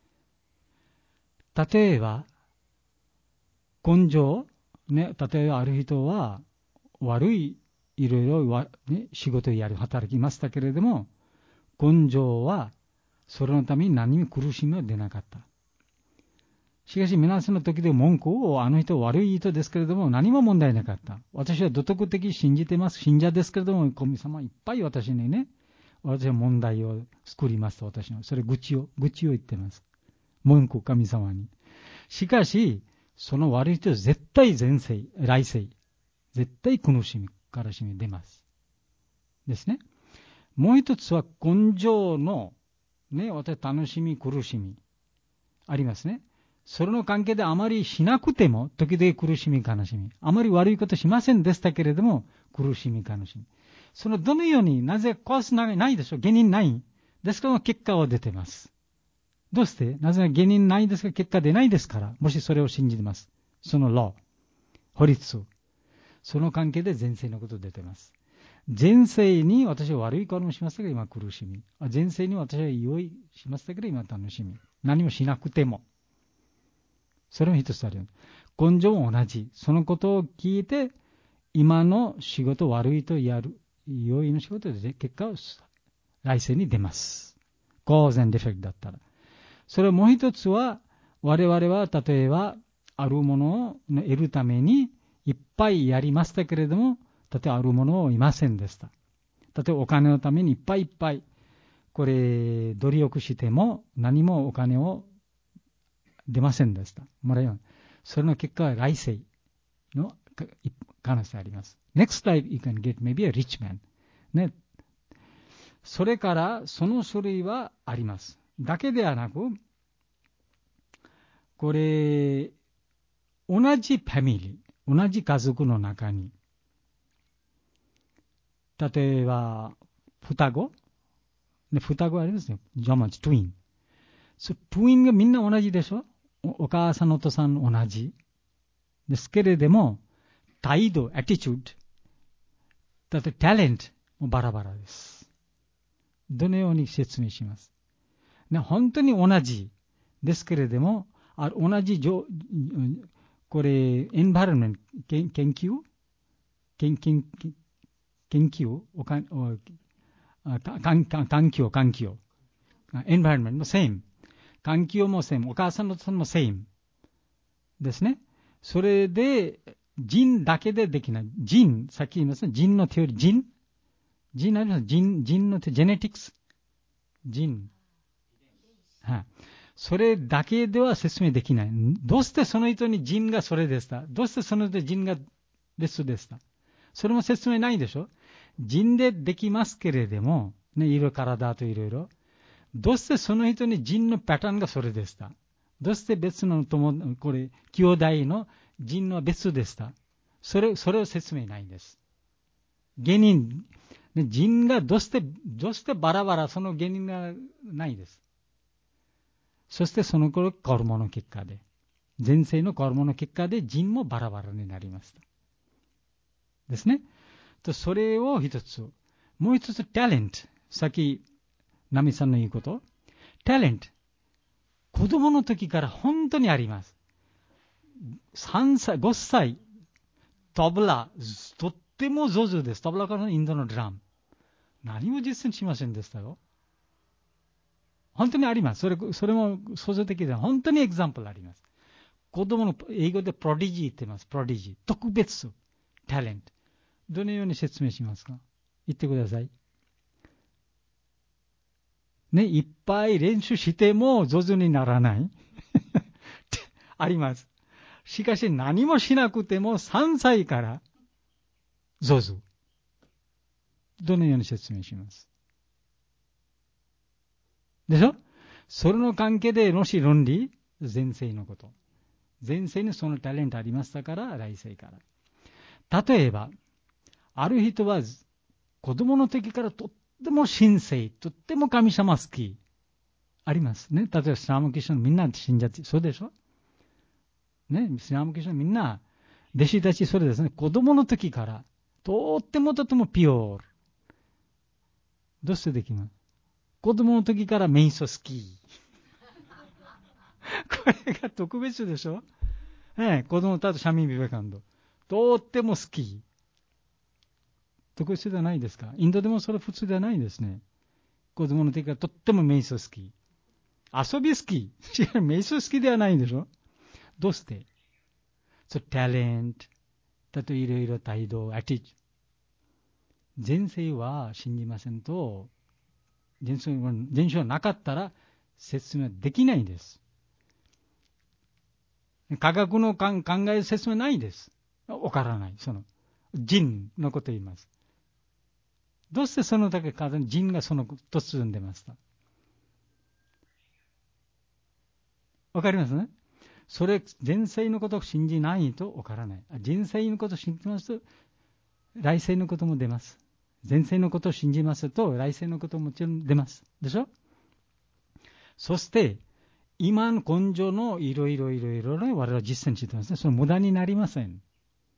例えば、根性、ね、例えばある人は悪いいろいろ、ね、仕事をやる、働きましたけれども、根性はそれのために何も苦しみは出なかった。しかし皆さんの時で文句を、あの人悪い人ですけれども、何も問題なかった。私は道徳的信じてます。信者ですけれども、神様いっぱい私にね、私は問題を作りますと、私の。それ愚痴を、愚痴を言ってます。文句神様に。しかし、その悪い人は絶対前世、来世、絶対苦しみ、悲しみ出ます。ですね。もう一つは根性の、ね、私楽しみ、苦しみ、ありますね。それの関係であまりしなくても、時々苦しみ、悲しみ。あまり悪いことしませんでしたけれども、苦しみ、悲しみ。そのどのように、なぜコースない、ないでしょう。原因ない。ですから結果は出てます。どうしてなぜ原因ないですが結果出ないですから。もしそれを信じてます。そのロー、法律。その関係で前世のこと出てます。前世に私は悪いこともしましたけど今苦しみ。前世に私は良いしましたけど今楽しみ。何もしなくても。それも一つある。根性も同じ。そのことを聞いて、今の仕事悪いとやる、良いの仕事で結果を来世に出ます。cause and effect だったら。それもう一つは、我々は例えば、あるものを得るためにいっぱいやりましたけれども、 例えばあるものをいませんでした。例えばお金のためにいっぱいいっぱい、これ、努力しても何もお金を出ませんでした。もらえない。それの結果は来世の可能性あります。Next life you can get maybe a rich man。ね。それから、その種類はあります。だけではなく、これ、同じファミリー、同じ家族の中に、例えば、双子、ね、双子ありますよ。ジャマチ、トゥイン。そトゥインがみんな同じでしょ。 お, お母さん、お父さん同じ。ですけれども、態度、アティチュード、だってタレントもバラバラです。どのように説明します、ね、本当に同じですけれども、あ同じこれ、エンバイロメント、研究研研研究おかお環境、環境、エンバイロメントもセーム、環境もセーム、お母さんのsonもセームですね。それで、人だけでできない。人、さっき言いましたね、人のテオリー、人人あります。人、人のテオリー、ジェネティクス。人。はい。それだけでは説明できない。どうしてその人に人がそれでした？どうしてその人に人が別でした？それも説明ないでしょ？人でできますけれども、ね、いろいろ体といろいろ。どうしてその人に人のパターンがそれでした？どうして別の友、これ、兄弟の人は別でした？それ、それを説明ないんです。原因、人がどうして、どうしてバラバラ、その原因がないです。そしてその頃、コルモの結果で、前世のコルモの結果で人もバラバラになりました。ですね。と、それを一つ。もう一つ、タレント。さっき、ナミさんの言うこと。タレント。子供の時から本当にあります。さんさい、ごさい、タブラ、とっても上手です。タブラからのインドのドラム。何も実践しませんでしたよ。本当にあります。それ、それも創造的では本当にエグザンプルあります。子供の英語でプロディジーって言います。プロディジー。特別、タレント。どのように説明しますか？言ってください。ね、いっぱい練習しても上手にならないあります。しかし何もしなくてもさんさいから上手。どのように説明します？でしょ？それの関係でもし論理、前世のこと。前世にそのタレントありましたから、来世から。例えば、ある人は子供の時からとっても神聖、とっても神様好き。ありますね。例えば、スラムキションみんな信者って、そうでしょ？ね、スラムキションみんな、弟子たちそれですね。子供の時から、とってもとってもピュア。どうしてできます？子供の時から瞑想好き。これが特別でしょ？ね、子供とあとシャミー・ビベカンド。とっても好き。特別ではないですか？インドでもそれ普通ではないですね。子供の時からとっても瞑想好き。遊び好き。違う、瞑想好きではないんでしょ？どうして？そう、タレント。だといろいろ態度、アティチュード。前世は信じませんと、前世は、前世はなかったら説明できないんです。科学の考え説明ないです。わからない。その、人のことを言います。どうしてそのだけ人がその突然出ました？わかりますね？それ、前世のことを信じないとわからない。前世のことを信じますと、来世のことも出ます。前世のことを信じますと、来世のことももちろん出ます。でしょ？そして、今の根性のいろいろいろいろ我々は実践してますね。その無駄になりません。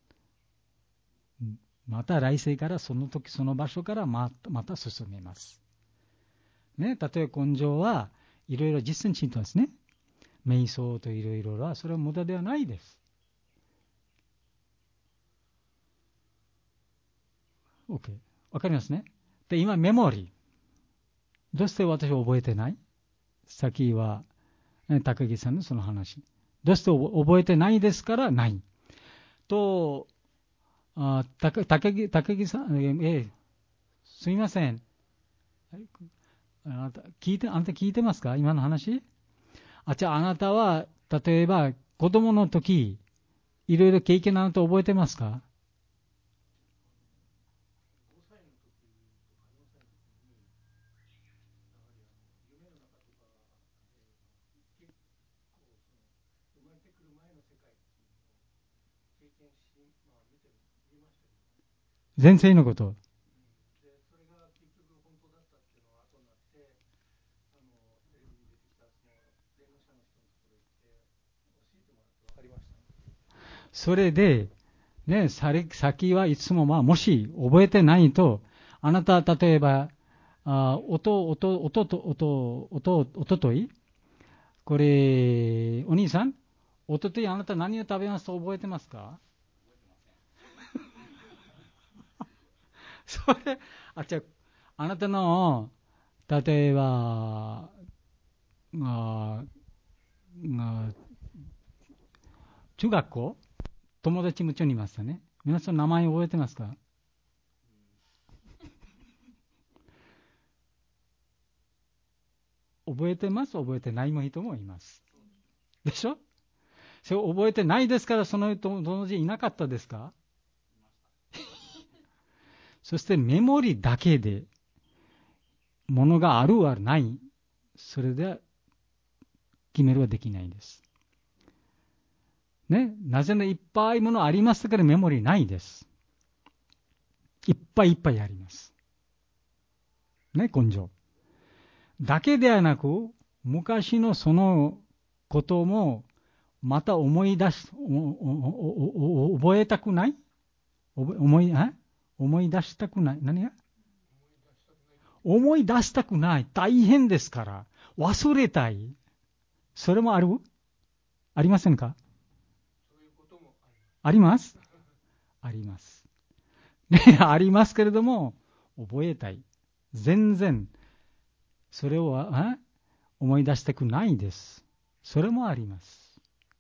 また来世からその時その場所からまた、また進めます。ね、例えば根性はいろいろ実践してますね。瞑想といろいろは、それは無駄ではないです。OK。わかりますね。で、今メモリー。どうして私は覚えてない？さっきは、ね、高木さんのその話。どうして覚えてないですからない。と、 あ、たけ、たけぎ、たけぎさん、えー、すみません。あなた、聞いて、あなた聞いてますか今の話？あ、じゃああなたは、例えば、子供の時、いろいろ経験あなた覚えてますか？前世のこと。それで、ね、先はいつも、まあ、もし覚えてないと、あなた、例えば、あおと、おと、おとと、おと、おと、おとといこれ、お兄さん、おとといあなた何を食べますと覚えてますか？それ、あ、じゃあ、あなたの、例えば、ああ中学校友達もちろんいましたね。皆さん名前覚えてますか？覚えてます覚えてない人もいます。でしょ？それ覚えてないですからその人も同時いなかったですか？そしてメモリだけでものがあるはない、それで決めるはできないんです。ね、なぜならいっぱいものありますからメモリないです。いっぱいいっぱいあります。ね、根性。だけではなく、昔のそのこともまた思い出し、覚えたくない思い、思い出したくない何が思い出したくない。大変ですから。忘れたい。それもある？ありませんか？あります？あります。ね、ありますけれども、覚えたい。全然、それを思い出したくないです。それもあります。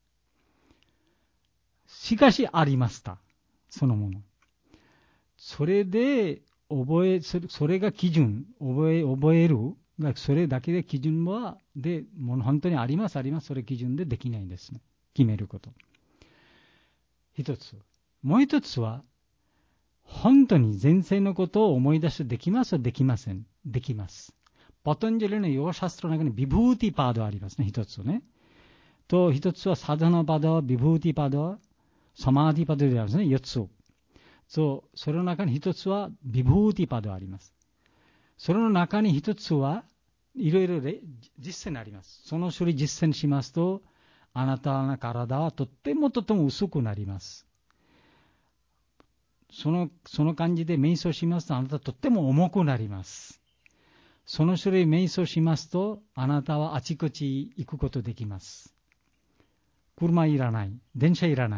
しかし、ありました。そのもの。それで、覚え、それが基準、覚え、覚えるが、それだけで基準は、で、もう本当にあります、あります、それ基準でできないんですね。決めること。一つ。もう一つは、本当に前世のことを思い出してできますできません？できます。パタンジャリのヨガシャストの中にビブーティパードありますね、一つね。と、一つはサダナパド、ビブーティパド、サマーティパドでありますね、四つ。そう、それの中に一つはビブーティパドあります。それの中に一つはいろいろ実践あります。その種類実践しますと、あなたの体はとってもとっても薄くなります。その、その感じで瞑想しますと、あなたはとっても重くなります。その種類瞑想しますと、あなたはあちこち行くことできます。車いらない。電車いらない。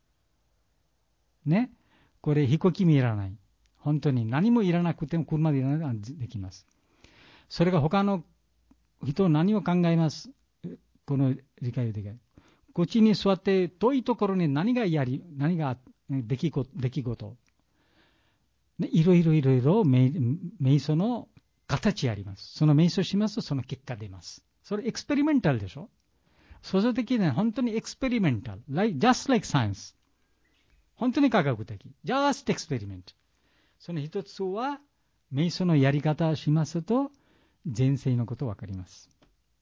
ね。これ飛行機もいらない。本当に何もいらなくても車でいらないとできます。それが他の人は何を考えます？この理解できない。こっちに座って遠いところに何がやり、何が出来事、出来事。ね、いろいろいろいろ瞑想の形あります。その瞑想しますとその結果出ます。それエクスペリメンタルでしょ？創造的な本当にエクスペリメンタル。Like, just like science。本当に科学的。just experiment。その一つは、瞑想のやり方をしますと、前世のことわかります。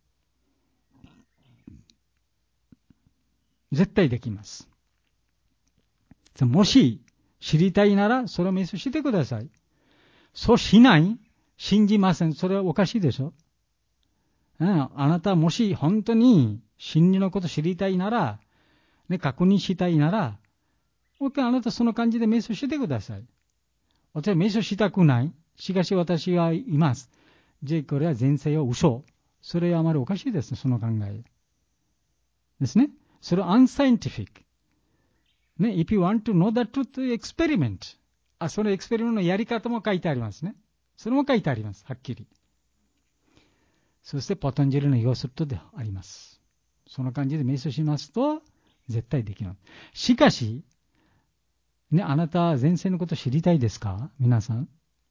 絶対できます。もし知りたいなら、それを瞑想してください。そうしない？信じません。それはおかしいでしょ？うん、あなたもし本当に真理のことを知りたいなら、ね、確認したいなら、あなたその感じで瞑想してください。私は瞑想したくない。しかし私はいます。じゃあこれは前世は嘘。それはあまりおかしいですね、その考え。ですね。それは unscientific。ね、if you want to know the truth, experiment。あ、そのエクスペリメントのやり方も書いてありますね。それも書いてあります、はっきり。そしてパタンジャリのヨガスットであります。その感じで瞑想しますと、絶対できない。しかし、 ね、あなたは前世のこと知りたいですか？皆さん。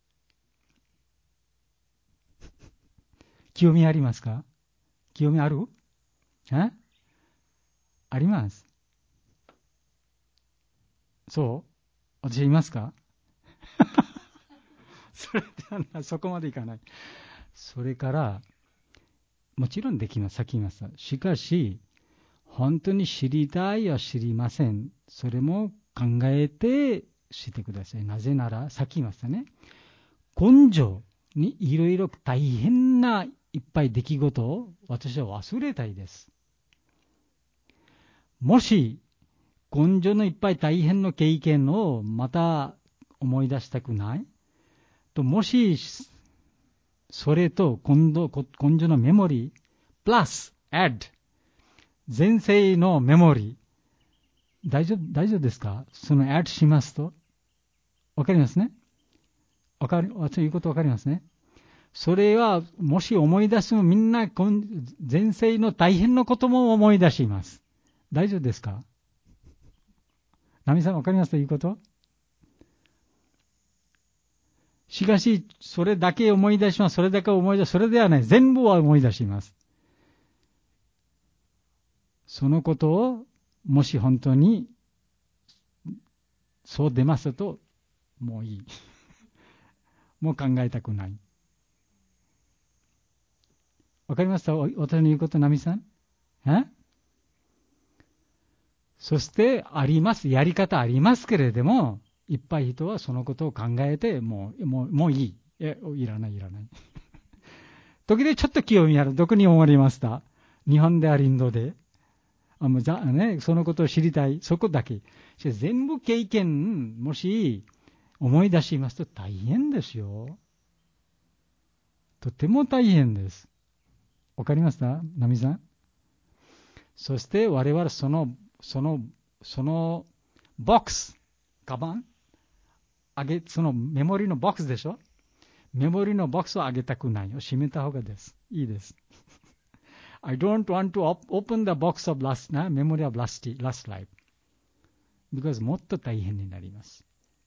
興味ありますか？興味ある？え？あります。そう？私いますか？それではそこまでいかない。それから、もちろんできます。さっき言いました。しかし、本当に知りたいは知りません。それも考えてしてください。なぜなら、さっき言いましたね。根性にいろいろ大変ないっぱい出来事を私は忘れたいです。もし、根性のいっぱい大変の経験をまた思い出したくないと、もし、それと根性のメモリー、プラス、add、前世のメモリー、大丈夫、大丈夫ですか？その add しますと、わかりますね？わかる、そういうことわかりますね？それは、もし思い出すのみんな、前世の大変なことも思い出します。大丈夫ですか？ナミさんわかりますということ？しかし、それだけ思い出します。それだけ思い出す。それではない。全部は思い出します。そのことを、もし本当に、そう出ますと、もういい。もう考えたくない。わかりました？私の言うこと、ナミさん？え？そして、あります。やり方ありますけれども、いっぱい人はそのことを考えて、もう、もう、もういい。え、いらない、いらない。時々ちょっと興味ある。どこに思われました？日本であり、インドで。あもうざね、そのことを知りたい。そこだけ。全部経験、もし思い出しますと大変ですよ。とても大変です。わかりました？ナミさん。そして我々その、その、その、ボックス、カバンあげ、そのメモリのボックスでしょ？メモリのボックスをあげたくないよ。閉めた方がです。いいです。I don't want to open the box of last, memory of last, last life. Because もっと大変になります。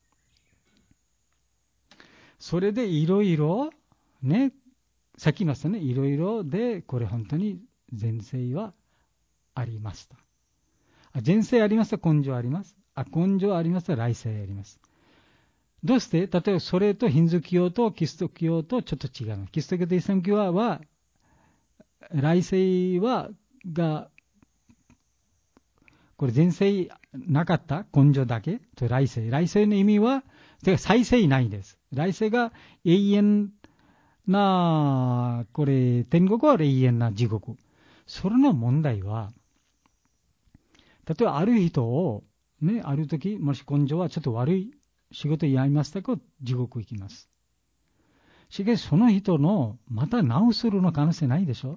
それでいろいろ、ね、さっき言いましたね、いろいろで、これ本当に前世はありました。前世ありますと根性あります。あ、根性ありますと来世あります。どうして、例えばそれとヒンズー教とキリスト教とちょっと違う。キリスト教とイスラム教は、来世は、が、これ前世なかった根性だけと来世。来世の意味は、再生ないです。来世が永遠な、これ、天国は永遠な地獄。それの問題は、例えばある人を、ね、ある時、もし根性はちょっと悪い仕事やりましたけど、地獄行きます。しかし、その人の、また直するの可能性ないでしょ？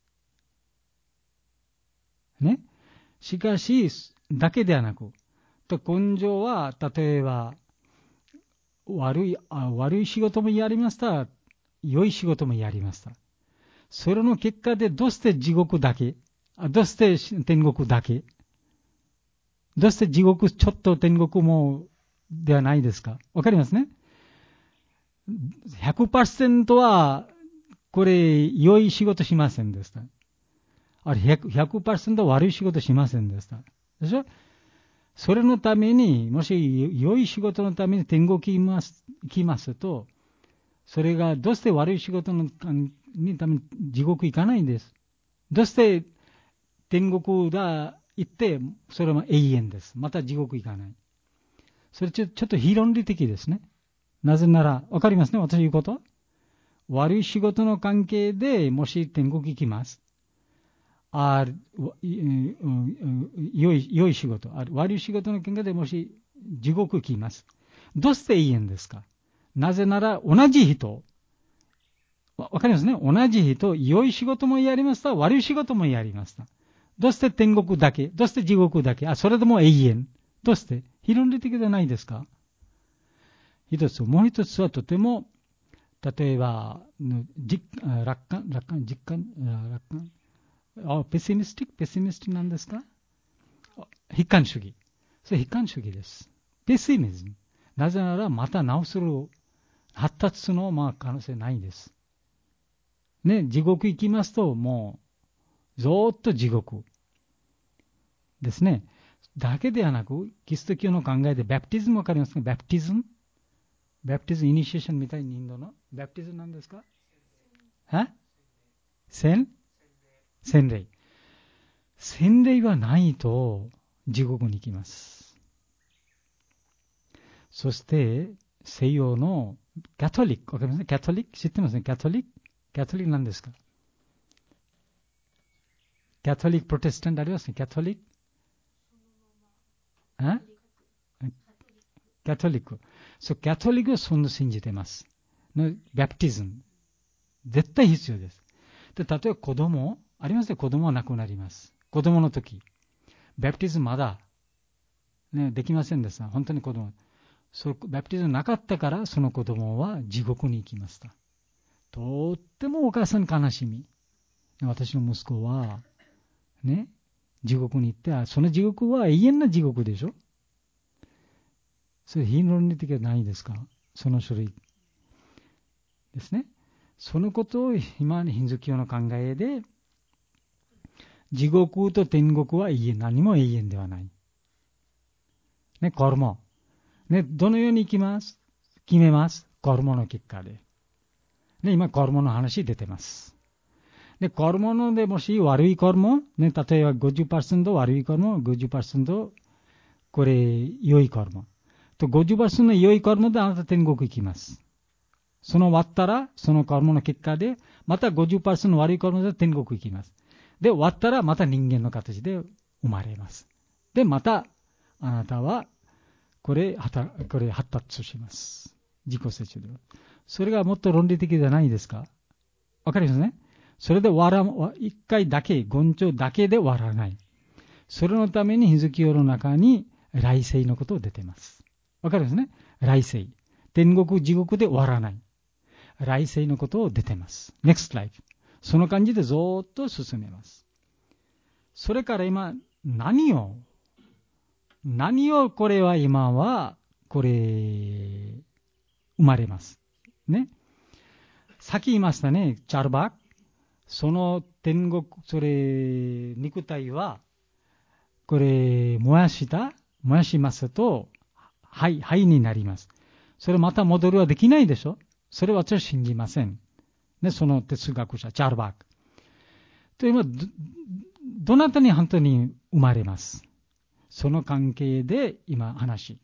ね。しかし、だけではなく、根性は、例えば、悪い、あ悪い仕事もやりました。良い仕事もやりました。それの結果で、どうして地獄だけ、どうして天国だけ、どうして地獄ちょっと天国もではないですか？わかりますね？ ひゃくパーセント は、これ、良い仕事しませんでした。あれ ひゃくパーセント 悪い仕事しませんでした。でしょ？それのために、もし良い仕事のために天国に行きますと、それがどうして悪い仕事のために地獄行かないんです。どうして天国が行って、それは永遠です。また地獄行かない。それちょ、ちょっと非論理的ですね。なぜなら、わかりますね、私言うこと？悪い仕事の関係でもし天国行きます。あ良い、良い仕事。あ悪い仕事の関係でもし地獄行きます。どうして永遠ですか？なぜなら、同じ人。わかりますね？同じ人、良い仕事もやりました、悪い仕事もやりました。どうして天国だけ？どうして地獄だけ？あ、それでも永遠。どうして？非論理的じゃないですか？一つ。もう一つはとても、例えば、実楽観、楽観、実感、楽観、あ、ペシミスティック、ペシミスティックなんですか？悲観主義。それ悲観主義です。 ペシミズム。なぜなら、また治する、発達するの、まあ、可能性ないです。ね、地獄行きますと、もう、ずーっと地獄。ですね。だけではなく、キリスト教の考えで、バプティズムわかりますか？バプティズムバプティズム、イニシエーションみたいにインドの。バプティズムなんですか？は洗洗礼。洗礼はないと地獄に行きます。そして、西洋のカトリック、わかりますか？カトリック知ってますね？カトリックカトリックなんですか？カトリック、プロテスタントありますね？カトリックあカトリック。そう、カトリックはそんな信じてます。のバプティズム。絶対必要です。で、例えば子供、ありますね、子供は亡くなります。子供の時。バプティズムまだ、ね、できませんでした。本当に子供。そう、バプティズムなかったから、その子供は地獄に行きました。とってもお母さん悲しみ。私の息子は、ね、地獄に行って、その地獄は永遠な地獄でしょ？それ非論理的はないですか？その種類ですね。そのことを今のヒンズー教の考えで、地獄と天国は永遠、何も永遠ではない。ね、コルモ。ね、どのように生きます決めます。コルモの結果で。ね、今コルモの話出てます。で、コルモのでもし悪いコルモ、ね、例えば ごじゅっパーセント 悪いコルモ、ごじゅっパーセント これ良いコルモ。と ごじゅっパーセント の良いコルモであなた天国行きます。その割ったら、そのコルモの結果で、また ごじゅっパーセント の悪いコルモで天国行きます。で、割ったらまた人間の形で生まれます。で、また、あなたは、これ、これ発達します。自己成長では。それがもっと論理的じゃないですか？わかりますね？それで割ら、一回だけ、言長だけで割らない。それのためにヒンズー教の中に来世のことを出ています。わかりますね？来世。天国、地獄で割らない。来世のことを出ています。next life。その感じでずーっと進めます。それから今、何を、何をこれは今は、これ、生まれます。ね。さっき言いましたね、チャルバーク。その天国、それ、肉体は、これ、燃やした、燃やしますと、灰、灰になります。それまた戻るはできないでしょ？それは私は信じません。ね、その哲学者、チャールバーク。というのは、ど、どなたに本当に生まれます。その関係で今話。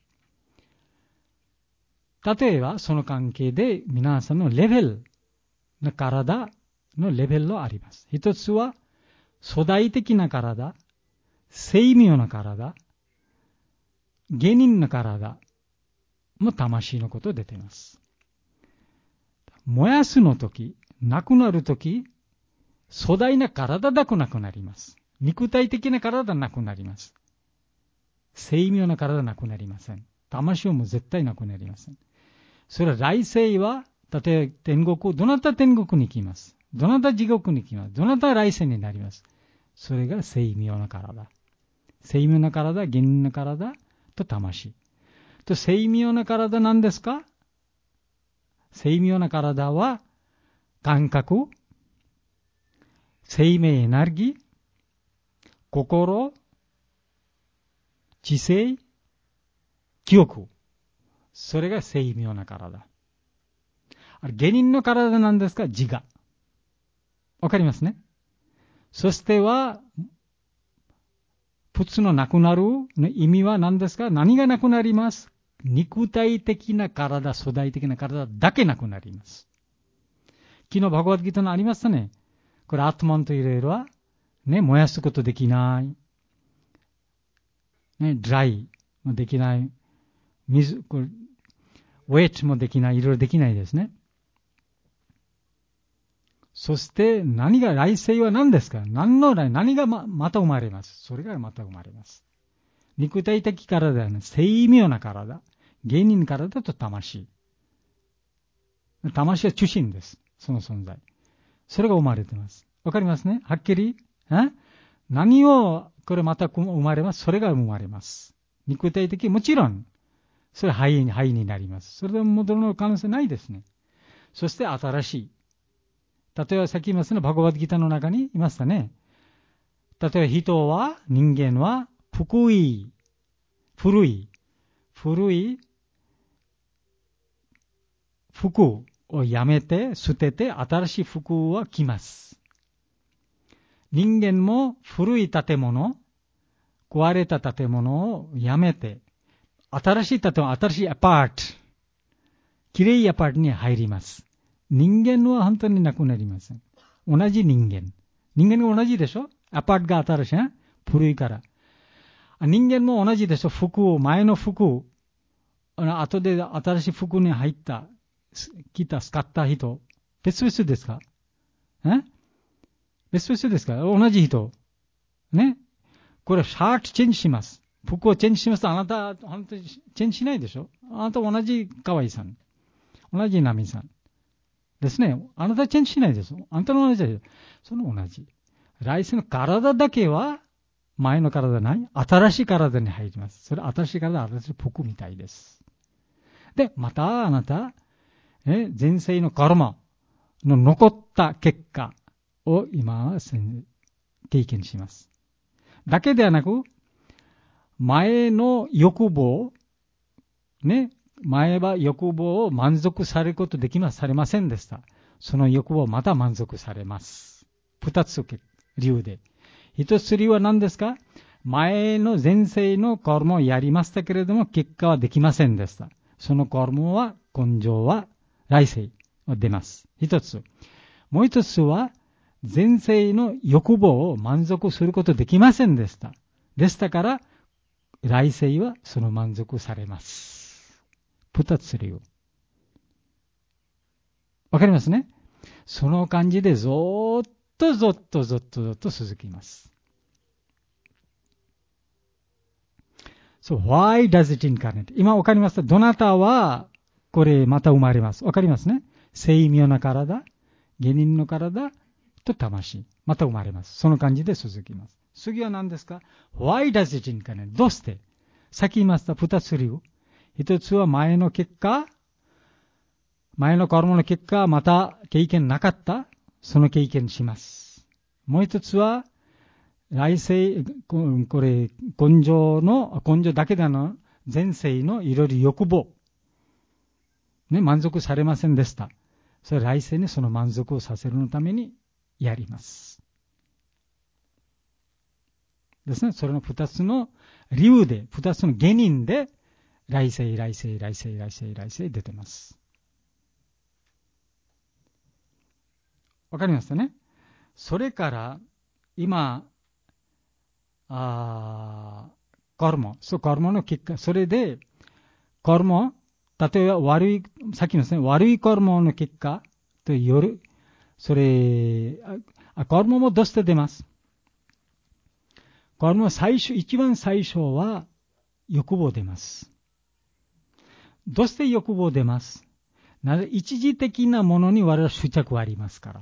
例えば、その関係で皆さんのレベルの体のレベルがあります。一つは、粗大的な体、精妙な体、芸人の体も魂のことが出ています。燃やすのとき、なくなるとき、粗大な体だけなくなります。肉体的な体なくなります。精妙な体なくなりません。魂も絶対なくなりません。それは来世は、例えば天国、どなた天国に行きます。どなた地獄に行きます。どなた来世になります。それが精妙な体。精妙な体、芸人の体と魂。と精妙な体なんですか？精妙な体は、感覚、生命エネルギー、心、知性、記憶。それが精妙な体。あれ、下人の体なんですか？自我。わかりますね？そしては、普通のなくなるの意味は何ですか？何がなくなります？肉体的な体、粗大的な体だけなくなります。昨日バガヴァッドギータのありましたね。これアートマンといろいろは、ね、燃やすことできない。ね、ドライもできない。水、これ、ウェットもできない。いろいろできないですね。そして何が来世は何ですか？何の来、何が ま, また生まれます。それがまた生まれます。肉体的体は、ね、精妙な体。芸人体と魂。魂は中心です。その存在。それが生まれています。わかりますね？はっきりえ何を、これまた生まれます。それが生まれます。肉体的、もちろん、 それは灰に、灰になります。それでも戻る可能性ないですね。そして新しい。例えばさっき言いますね、バガバッドギターの中にいましたね。例えば人は、人間は、福い、古い、古い服をやめて、捨てて、新しい服は着ます。人間も古い建物、壊れた建物をやめて、新しい建物、新しいアパート、きれいアパートに入ります。人間は本当になくなりません。同じ人間。人間が同じでしょ？アパートが新しい、ね、古いから。人間も同じでしょ？服を、前の服、後で新しい服に入った、着た、使った人、別々ですか？え別々ですか？同じ人。ね。これ、シャートチェンジします。服をチェンジしますと、あなた、本当にチェンジしないでしょ？あなた同じ河合さん。同じナミさん。ですね。あなたチェンジしないですよ。あなたの同じです。その同じ。来世の体だけは、前の体ない、新しい体に入ります。それ新しい体、新しい服みたいです。で、またあなた、え前世のカルマの残った結果を今は経験します。だけではなく、前の欲望、ね、前は欲望を満足されることできまされませんでした。その欲望をまた満足されます。二つ理由で。一つ理由は何ですか？前の前世のカルマをやりましたけれども、結果はできませんでした。そのカルマは、根性は来世は出ます。一つ。もう一つは、前世の欲望を満足することできませんでした。でしたから、来世はその満足されます。二つ理由。わかりますね？その感じでずーっとずっとずっとずっと続きます。So, why does it incarnate? 今わかりますか？どなたは、これまた生まれます。わかりますね？精妙な体、下人の体と魂。また生まれます。その感じで続きます。次は何ですか？ Why does it incarnate? どうして？さっき言いました二つ理由。一つは前の結果、前のカルマの結果、また経験なかった。その経験します。もう一つは、来世、これ、根性の、根性だけでの前世のいろいろ欲望。ね、満足されませんでした。それ来世にその満足をさせるのためにやります。ですね。それの二つの理由で、二つの原因で、来世、来世、来世、来世、来世出てます。わかりましたね。それから、今、あカルマ、そう、カルマの結果、それで、カルマ、例えば悪い、さっきのですね、悪いカルマの結果とよる、それ、あカルマもどうして出ます？カルマは最初、一番最初は欲望出ます。どうして欲望出ます？なぜ一時的なものに我々は執着はありますから。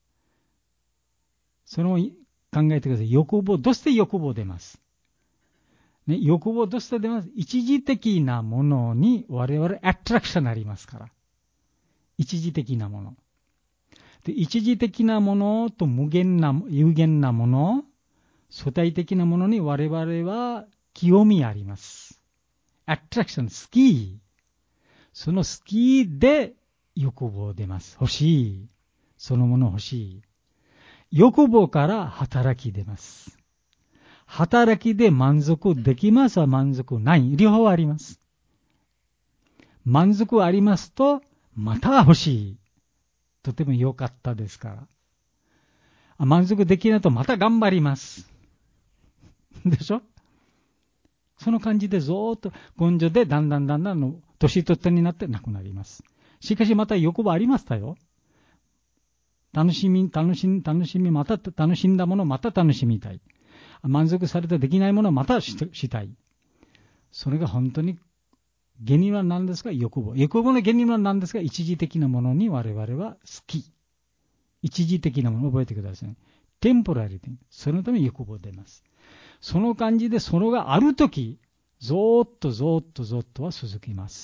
それを考えてください。欲望、どうして欲望出ます？ね、欲望どうして出ます？一時的なものに我々アトラクションになりますから。一時的なもの。で、一時的なものと無限な、有限なもの、相対的なものに我々は興味あります。アトラクション、好き。その好きで欲望出ます。欲しい。そのもの欲しい。欲望から働き出ます。働きで満足できますは満足ない。両方あります。満足ありますと、また欲しい。とても良かったですから。満足できないとまた頑張ります。でしょ？その感じでずーっと根性でだんだんだんだんの年取ったになってなくなります。しかしまた欲望ありましたよ。楽しみ、楽しみ、楽しみ、また楽しんだものをまた楽しみたい。満足されてできないものをまたしたい。それが本当に原因は何ですか？欲望。欲望の原因は何ですか？一時的なものに我々は好き。一時的なものを覚えてください。テンポラリティ。そのため欲望出ます。その感じでそれがあるとき、 ずーっとずーっとずーっとは続きます。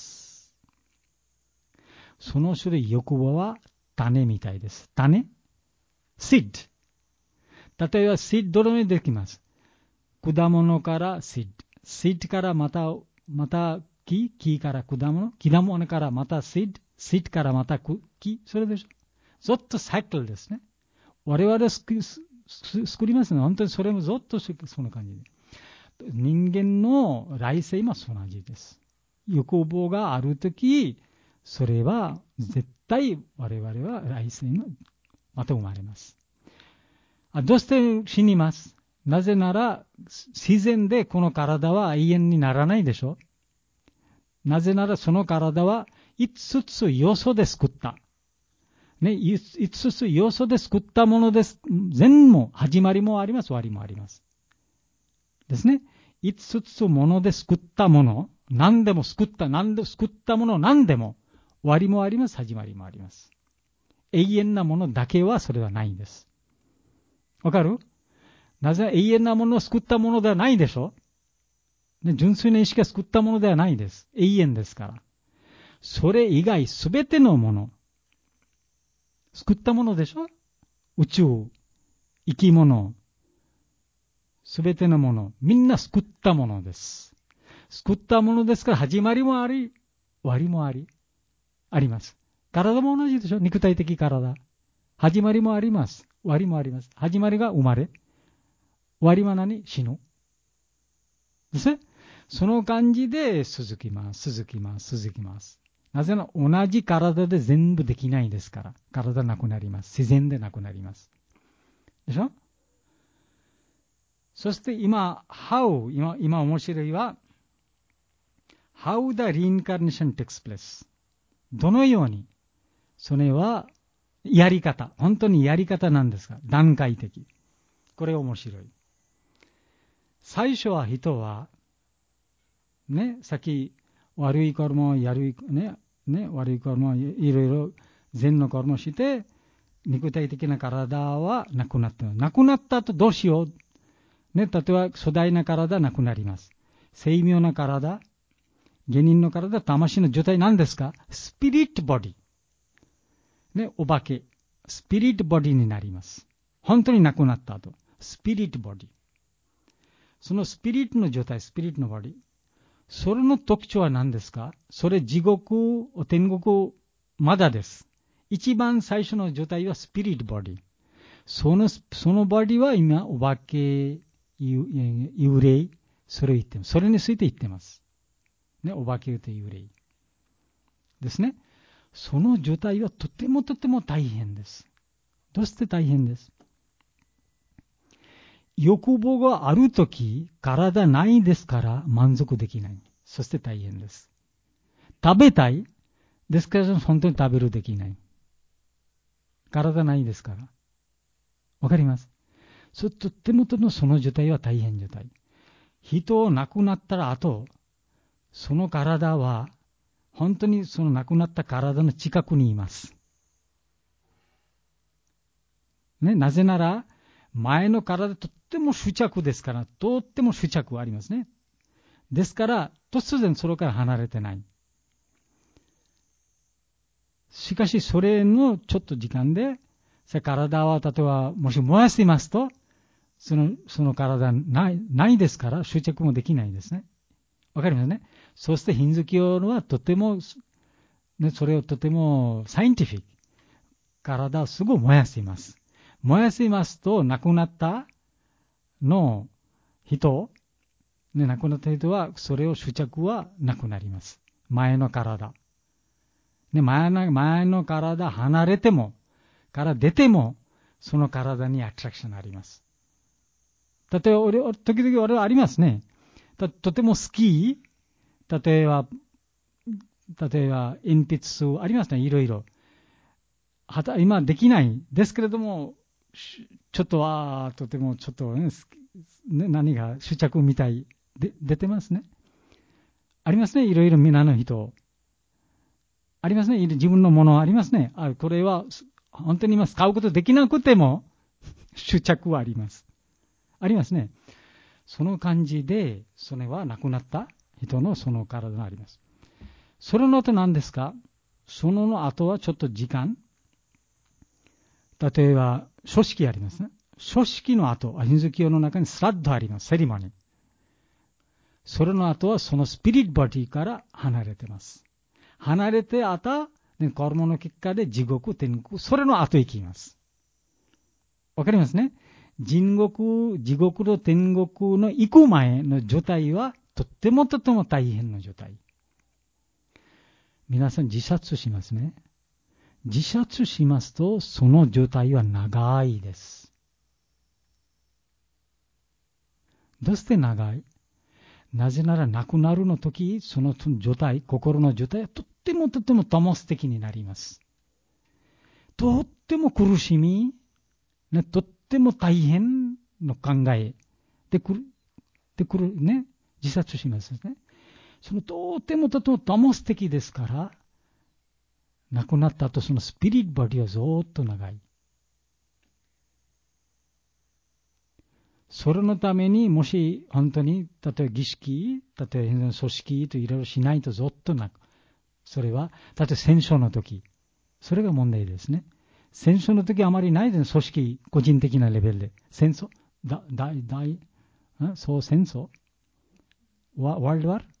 その種類欲望は種みたいです。種 ?seed。例えば seed どのようにできます。果物から seed。seed からまた、また木、木から果物、果物からまた seed、seed からまた木、それでしょ。ずっとサイクルですね。我々は作りますね。本当にそれもずっとその感じで。人間の来世も同じです。欲望があるとき、それは絶対我々は来世のまた生まれます。あ、どうして死にます？なぜなら自然でこの体は永遠にならないでしょ。なぜならその体はいつつ要素で作った。ね、いつつ要素で作ったものです。全も始まりもあります、終わりもあります。ですね。いつつもので作ったもの、何でも作った、何で作ったもの何でも終わりもあります、始まりもあります。永遠なものだけはそれはないんです。わかる？なぜ永遠なものを作ったものではないでしょ、ね、純粋な意識が作ったものではないです。永遠ですから。それ以外すべてのもの、作ったものでしょ。宇宙、生き物、すべてのもの、みんな作ったものです。作ったものですから始まりもあり、終わりもあり、あります。体も同じでしょ。肉体的体。始まりもあります。終わりもあります。始まりが生まれ。終わりは何？死ぬ。ですね。その感じで続きます、続きます、続きます。なぜなら同じ体で全部できないですから。体なくなります。自然でなくなります。でしょ。そして今、how、今、今面白いは、how the reincarnation takes place。どのように、それは、やり方。本当にやり方なんですが、段階的。これ面白い。最初は人は、ね、さっき、悪いカルマをやる、ね、ね、悪いカルマをいろいろ善のカルマをして、肉体的な体はなくなってます。なくなった後どうしよう。ね、例えば粗大な体なくなります。精妙な体、下人の体、魂の状態なんですか？スピリットボディ。ね、お化け。スピリットボディになります。本当になくなった後。スピリットボディ。そのスピリットの状態、スピリットのボディ。それの特徴は何ですか？それ地獄、天国、まだです。一番最初の状態はスピリットボディ。その、そのボディは今、お化け、幽霊、それを言ってます。それについて言ってます。ね、お化けと幽霊。ですね。その状態はとてもとても大変です。どうして大変です？欲望があるとき、体ないですから満足できない。そして大変です。食べたいですから本当に食べるできない。体ないですから。わかります？そとってもとてもその状態は大変状態。人を亡くなったら後、その体は本当にその亡くなった体の近くにいます。ね、なぜなら、前の体とっても執着ですから、とっても執着がありますね。ですから、突然それから離れてない。しかし、それのちょっと時間で、体は例えば、もし燃やしますと、その、その体ない、ないですから、執着もできないですね。わかりますね。そして、ヒンズー教はとても、ね、それをとてもサイエンティフィック。体をすぐ燃やします。燃やしますと、亡くなったの人、ね、亡くなった人は、それを執着はなくなります。前の体。ね、前の、前の体離れても、から出ても、その体にアトラクションがあります。例えば、俺、時々俺はありますね。と、とても好き。例えば、例えば、鉛筆数ありますね。いろいろ。はた、今できないですけれども、ちょっとは、とてもちょっとね、ね、何が執着みたいで出てますね。ありますね。いろいろ皆の人。ありますね。自分のものありますね。あ、これは本当に今使うことできなくても執着はあります。ありますね。その感じで、それはなくなった人のその体があります。それの後何ですか？その後はちょっと時間。例えば、書式ありますね。書式の後、ヒンズー教の中にスラッドあります。セリモニー。それの後はそのスピリットボディから離れてます。離れて、あた、コルモの結果で地獄、天国、それの後行きます。わかりますね。地獄、地獄と天国の行く前の状態は、とってもとっても大変な状態。皆さん自殺しますね。自殺しますと、その状態は長いです。どうして長い？なぜなら亡くなるの時、その状態、心の状態はとってもとってもトモス的になります。とっても苦しみ、ね、とっても大変の考えでくる、でくるね、自殺しますね。そのとてもとてもトモス的ですから、亡くなった後、そのスピリットボディはずっと長い。それのためにもし本当に、例えば儀式、例えば組織といろいろしないとずっとなく。それは、例えば戦争の時。それが問題ですね。戦争の時はあまりないですね。組織、個人的なレベルで。戦争、だ、だ、だ、そう戦争ワワールドワー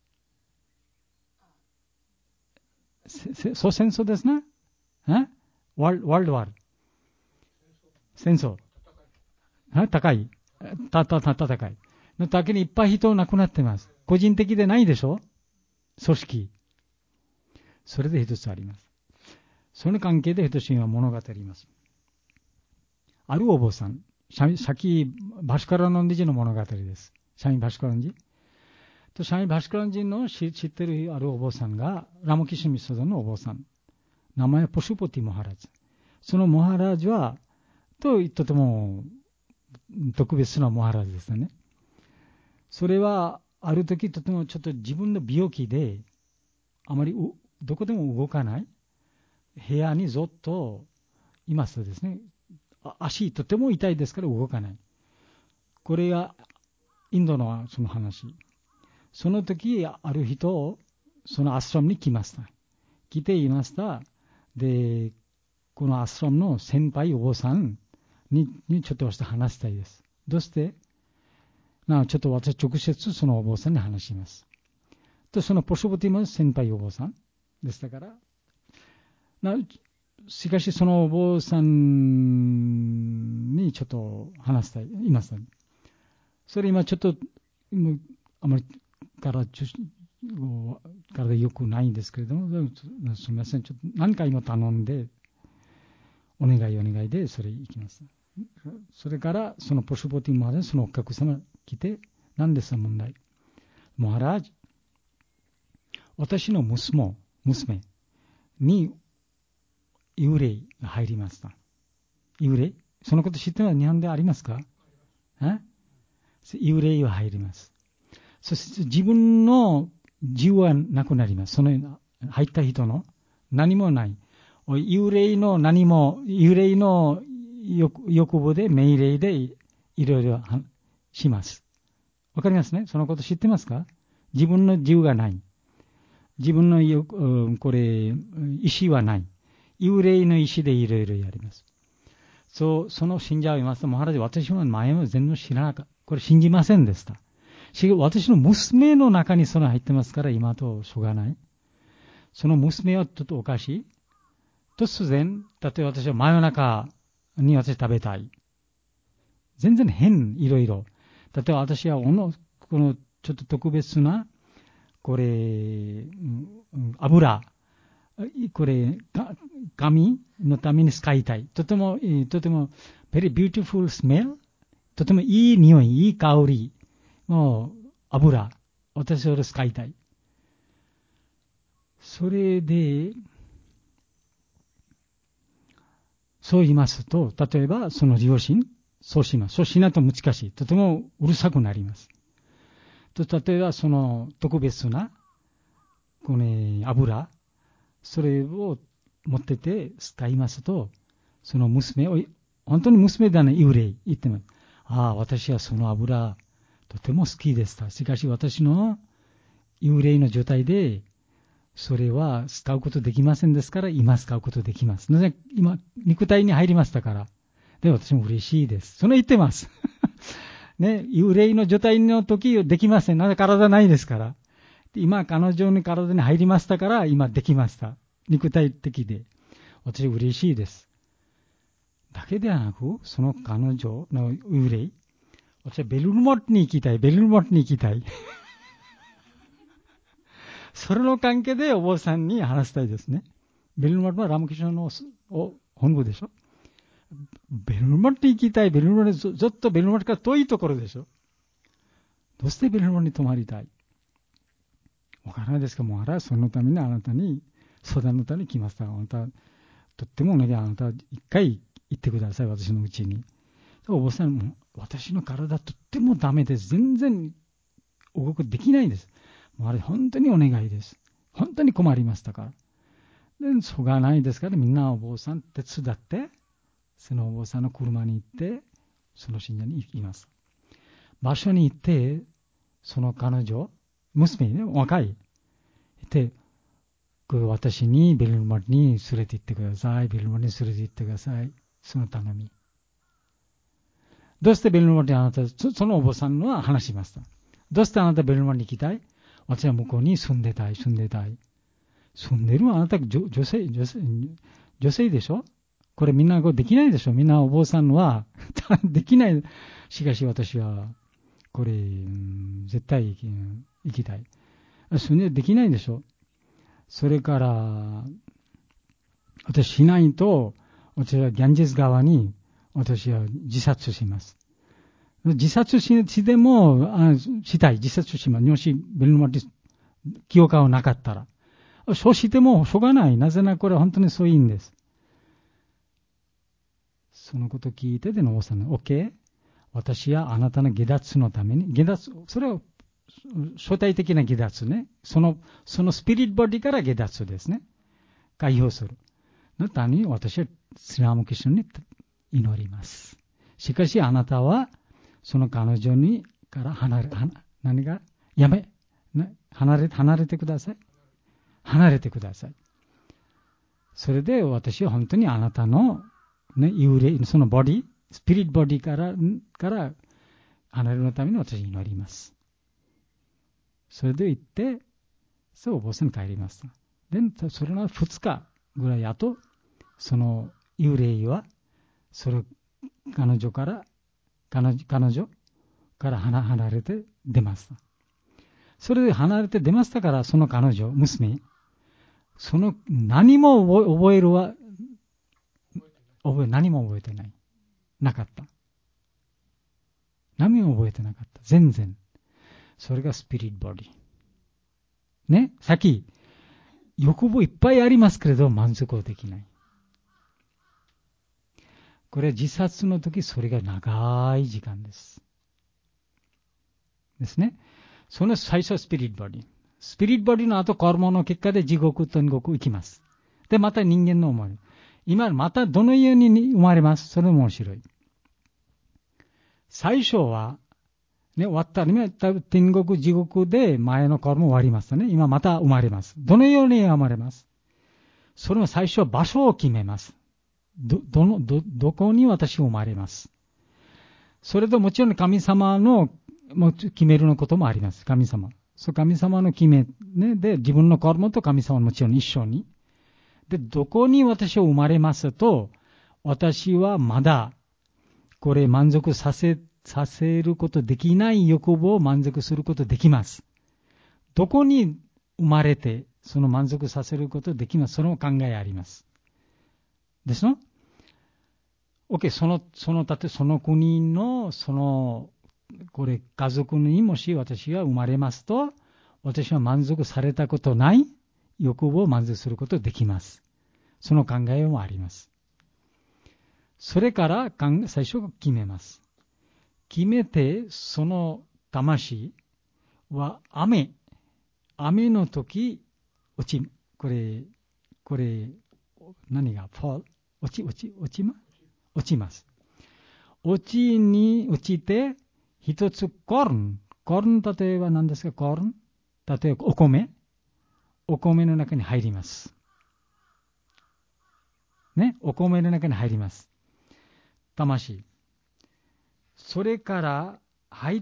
そう戦争ですね。ワールドワール戦争。高い。た、た、た、戦い。のだけにいっぱい人亡くなってます。個人的でないでしょ？組織。それで一つあります。その関係で一つには物語ります。あるお坊さん、シャミ、さっきバシュカラノンディジの物語です。シャミ・バシュカランジ。とシャミ・バシュカランジの知ってるあるお坊さんが、ラモキシミソダのお坊さん。名前はポシュポティ・モハラジ。そのモハラジは、と、とても、特別なモハラジですね。それは、ある時とてもちょっと自分の病気で、あまりどこでも動かない、部屋にずっといますとですね、足とても痛いですから動かない。これがインドのその話。その時、ある人、そのアスラムに来ました。来ていました。で、このアスラムの先輩お坊さんに、にちょっと話したいです。どうしてなちょっと私直接そのお坊さんに話します。と、そのポシュボティも先輩お坊さんでしたから、なしかしそのお坊さんにちょっと話したい、います。それ今ちょっと、あまり体、体良くないんですけれども、すみません、ちょっと何回も頼んで、お願いお願いでそれ行きます。それからそのポシュボティモハラジ、そのお客様来て、何ですか問題。モハラジ、私の娘、娘に幽霊が入りました。幽霊、そのこと知ってます？日本でありますか？え？幽霊が入ります。そして自分の自由はなくなります。その入った人の何もない。幽霊の何も、幽霊の欲望で命令でいろいろします。わかりますね？そのこと知ってますか？自分の自由がない。自分の欲、これ、意思はない。幽霊の意思でいろいろやります。そう、その信者を言いますと、モハラジ、私は前も全然知らなかった。これ信じませんでした。私の娘の中にその入ってますから、今としょうがない。その娘はちょっとおかしい。突然、例えば私は真夜中に私食べたい。全然変、いろいろ。例えば私はこの、このちょっと特別な、これ、油、これ、紙のために使いたい。とても、とても、very beautiful smell。とてもいい匂い、いい香り。もう、油。私は使いたい。それで、そう言いますと、例えば、その両親、そうします。そうしないと難しい。とてもうるさくなります。と、例えば、その特別な、この油、それを持ってて使いますと、その娘を、本当に娘だね、幽霊、言ってます。ああ、私はその油、とても好きでした。しかし私の幽霊の状態で、それは使うことできませんですから、今使うことできます。なぜ今、肉体に入りましたから。で、私も嬉しいです。その言ってます。ね、幽霊の状態の時できません。なぜ体ないですから。今、彼女に体に入りましたから、今できました。肉体的で。私嬉しいです。だけではなく、その彼女の幽霊、私はベルモットに行きたい、ベルモットに行きたい。それの関係でお坊さんに話したいですね。ベルモットはラムキシュの本部でしょ。ベルモットに行きたい、ベルモット、ずっとベルモットから遠いところでしょ。どうしてベルモットに泊まりたい？わからないですか？もうあら、そのためにあなたに、相談のために来ました。あなた、とってもお願い、あなた、一回行ってください、私のうちに。お坊さんも、私の体とってもダメです。全然動くできないです。もうあれ、本当にお願いです。本当に困りましたから。で、そがないですから、みんなお坊さん手伝って、そのお坊さんの車に行って、その信者に行きます。場所に行って、その彼女、娘ね、若い。で、私にベルモットに連れて行ってください。ベルモットに連れて行ってください。その頼み。どうしてベルモットにあなた、そのお坊さんは話しました。どうしてあなたベルモットに行きたい？私は向こうに住んでたい、住んでたい。住んでるあなた女、女性、女性、女性でしょ？これみんなできないでしょ？みんなお坊さんはできない。しかし私は、これ、うん、絶対行きたい。それできないでしょ？それから、私しないと、私はギャンジェス川に、私は自殺します。自殺しても、あしたい、自殺します。もし、ベルモット記憶がなかったら。そうしてもしょうがない。なぜならこれは本当にそういいんです。そのことを聞いてでのお坊さんが、OK。私はあなたの下脱のために、下脱、それは相対的な下脱ね。その、そのスピリットボディから下脱ですね。解放する。のために私はスリラムキシュに祈ります。しかしあなたは、その彼女にから離れ、何がやめ、ね、離れ、離れてください。離れてください。それで私は本当にあなたの、ね、幽霊、そのボディ、スピリットボディから、から離れるために私は祈ります。それで行って、そう、お坊さんに帰りました。で、それがふつかぐらい後、その幽霊は、それ、彼女から、彼女、彼女から離れて出ました。それで離れて出ましたから、その彼女、娘、その何も覚えるは、覚え、何も覚えてない。なかった。何も覚えてなかった。全然。それがスピリットボディ。ね、さっき、欲望いっぱいありますけれど、満足できない。これは自殺の時、それが長い時間です。ですね。その最初はスピリットボディ。スピリットボディの後、カルマの結果で地獄、天国行きます。で、また人間の生まれ。今、またどのように生まれます。それも面白い。最初は、ね、終わったら、天国、地獄で前のカルマ終わりましたね。今また生まれます。どのように生まれます。それも最初は場所を決めます。ど、どの、ど、どこに私生まれます。それともちろん神様の決めるのこともあります。神様。そう、神様の決め、ね、で、自分のカルマと神様ももちろん一緒に。で、どこに私を生まれますと、私はまだ、これ満足させ、させることできない欲望を満足することできます。どこに生まれて、その満足させることできます。その考えあります。ですの ?OK、その、その、たとえその国の、その、これ、家族にもし私が生まれますと、私は満足されたことない欲望を満足することができます。その考えもあります。それから最初決めます。決めて、その魂は雨、雨の時、落ち、これ、これ、何が、fall、落ち、落ち、落ちま、落ちます。落ちに落ちて、一つコーン、コーン例えば何ですか、コーン例えばお米、お米の中に入ります。ね、お米の中に入ります。魂。それから入って、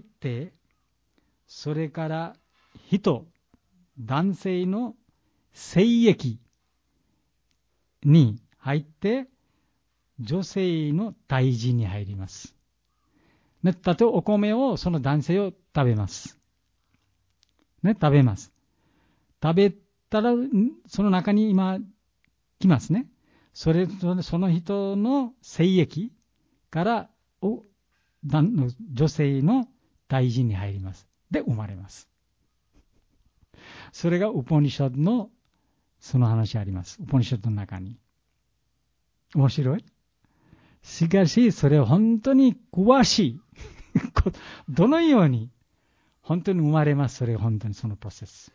それから人、男性の精液に入って、女性の胎児に入ります。ね、例えばお米を、その男性を食べます。ね、食べます。食べたら、その中に今、来ますね。それ、その人の精液からお女性の胎児に入ります。で、生まれます。それがウポニシャドの、その話あります。ウポニシャドの中に。面白い？しかし、それは本当に詳しい。どのように、本当に生まれます。それが本当にそのプロセス。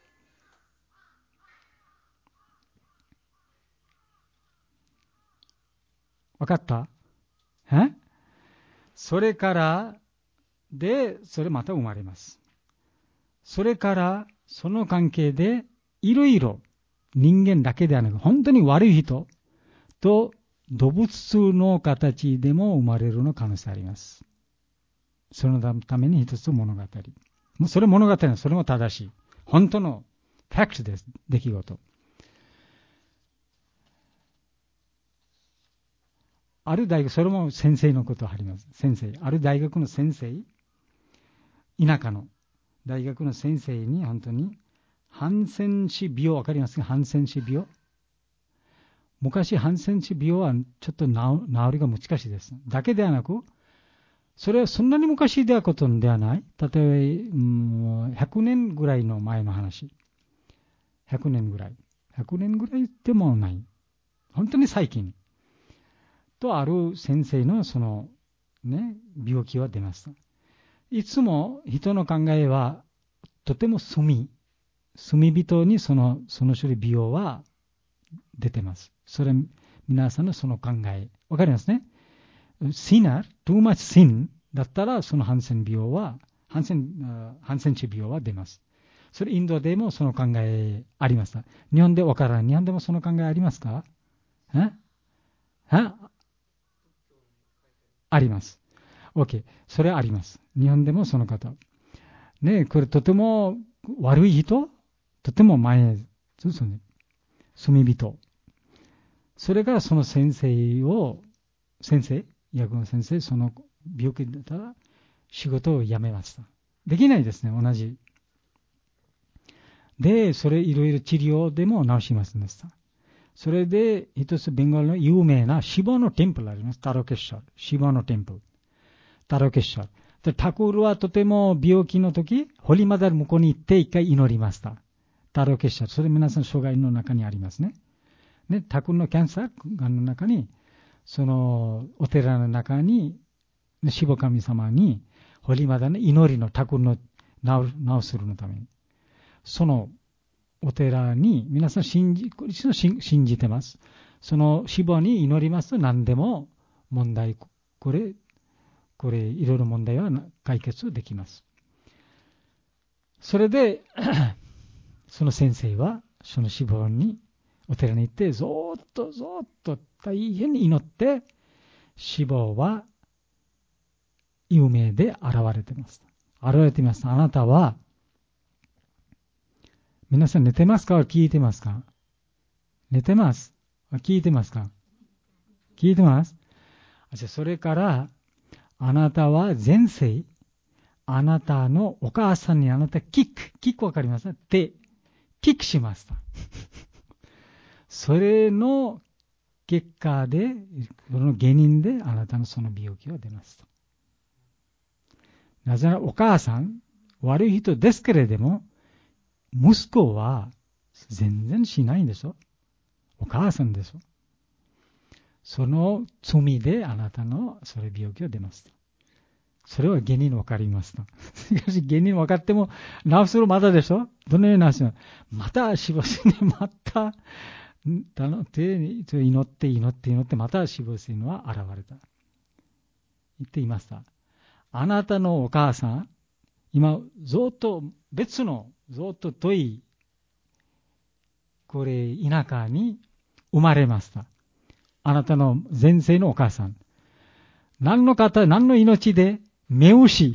わかった？え？それから、で、それまた生まれます。それから、その関係で、いろいろ、人間だけではなく、本当に悪い人と動物の形でも生まれるの可能性あります。そのために一つ物語。もうそれ物語はそれも正しい。本当のファクトです。出来事。ある大学、それも先生のことがあります。先生。ある大学の先生、田舎の大学の先生に本当に、ハンセン氏病、わかりますか？ハンセン氏病。昔、ハンセン氏病はちょっと治りが難しいです。だけではなく、それはそんなに昔ではことではない。例えば、うん、ひゃくねんぐらいの前の話。ひゃくねんぐらい。ひゃくねんぐらいでもない。本当に最近。とある先生のその、ね、病気は出ました。いつも人の考えは、とても罪、罪人にその、その種類病は出てます。それ、皆さんのその考え。わかりますね。sinner, too much sin だったら、そのハンセン病は、ハンセン、ハンセン氏病は出ます。それ、インドでもその考えありました。日本でわからない。日本でもその考えありますか？え？え？あります。OK。それはあります。日本でもその方。ね、これとても悪い人、とても前、そうですね。罪人。それがその先生を、先生、医学の先生、その病気だったら仕事を辞めました。できないですね、同じ。で、それいろいろ治療でも治しませんでした。それで、一つベンガルの有名なシバのテンプルあります。タロケッシャル。シバのテンプル。タロケッシャル。で、タクールはとても病気の時、ホリマダル向こうに行って一回祈りました。タロケッシャル。それ皆さん障害の中にありますね。ね、タクールのキャンサーがんの中に、そのお寺の中に、シボ神様に、ホリマダの祈りのタクールの治る、治するのために。そのお寺に皆さん信じ、信じてます。その死亡に祈りますと何でも問題、これ、これ、いろいろ問題は解決できます。それで、その先生は、その死亡に、お寺に行って、ずっとずっと大変に祈って、死亡は有名で現れています。現れています。あなたは、皆さん寝てますか？聞いてますか？寝てます。聞いてますか？聞いてます。じゃそれから、あなたは前世、あなたのお母さんにあなたキック、キックわかりますか？手、キックしました。それの結果で、その原因であなたのその病気が出ました。なぜならお母さん、悪い人ですけれども、息子は全然しないんでしょ。お母さんでしょ。その罪であなたのそれ病気が出ました。それは原因分かりました。しかし原因分かっても治すのまたでしょ。どのように治すの？また死亡するね。また手に祈って祈って祈ってまた死亡するのは現れた。言っていました。あなたのお母さん、今ずっと別のずっと遠い、これ、田舎に生まれました。あなたの前世のお母さん。何の方、何の命で目牛。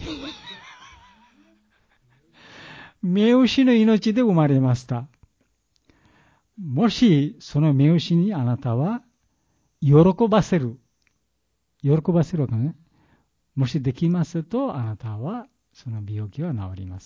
目牛の命で生まれました。もし、その目牛にあなたは、喜ばせる。喜ばせるわけね。もしできますと、あなたは、その病気は治ります。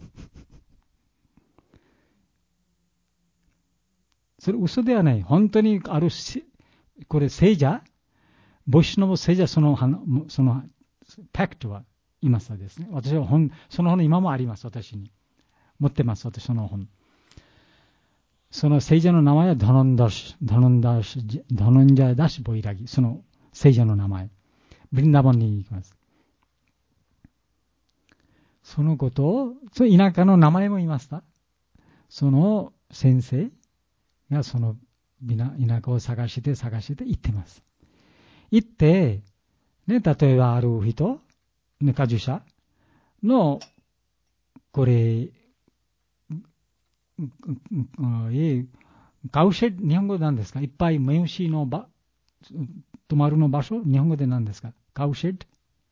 それ嘘ではない。本当にある、これ聖者、ボシノブ聖者、その、その、パクトはいますですね。私は本、その本今もあります、私に。持ってます、私、その本。その聖者の名前はドノンダシ、ドノンダシ、ドノンジャダシボイラギ。その聖者の名前。ブリンダボンに行きます。そのことを、その田舎の名前も言いました。その先生がその田舎を探して探して行ってます。行って、ね、例えばある人、ね、家主者の、これ、カウシェッド、日本語で何ですか？いっぱい目牛の場、泊まるの場所、日本語で何ですか？カウシェッド？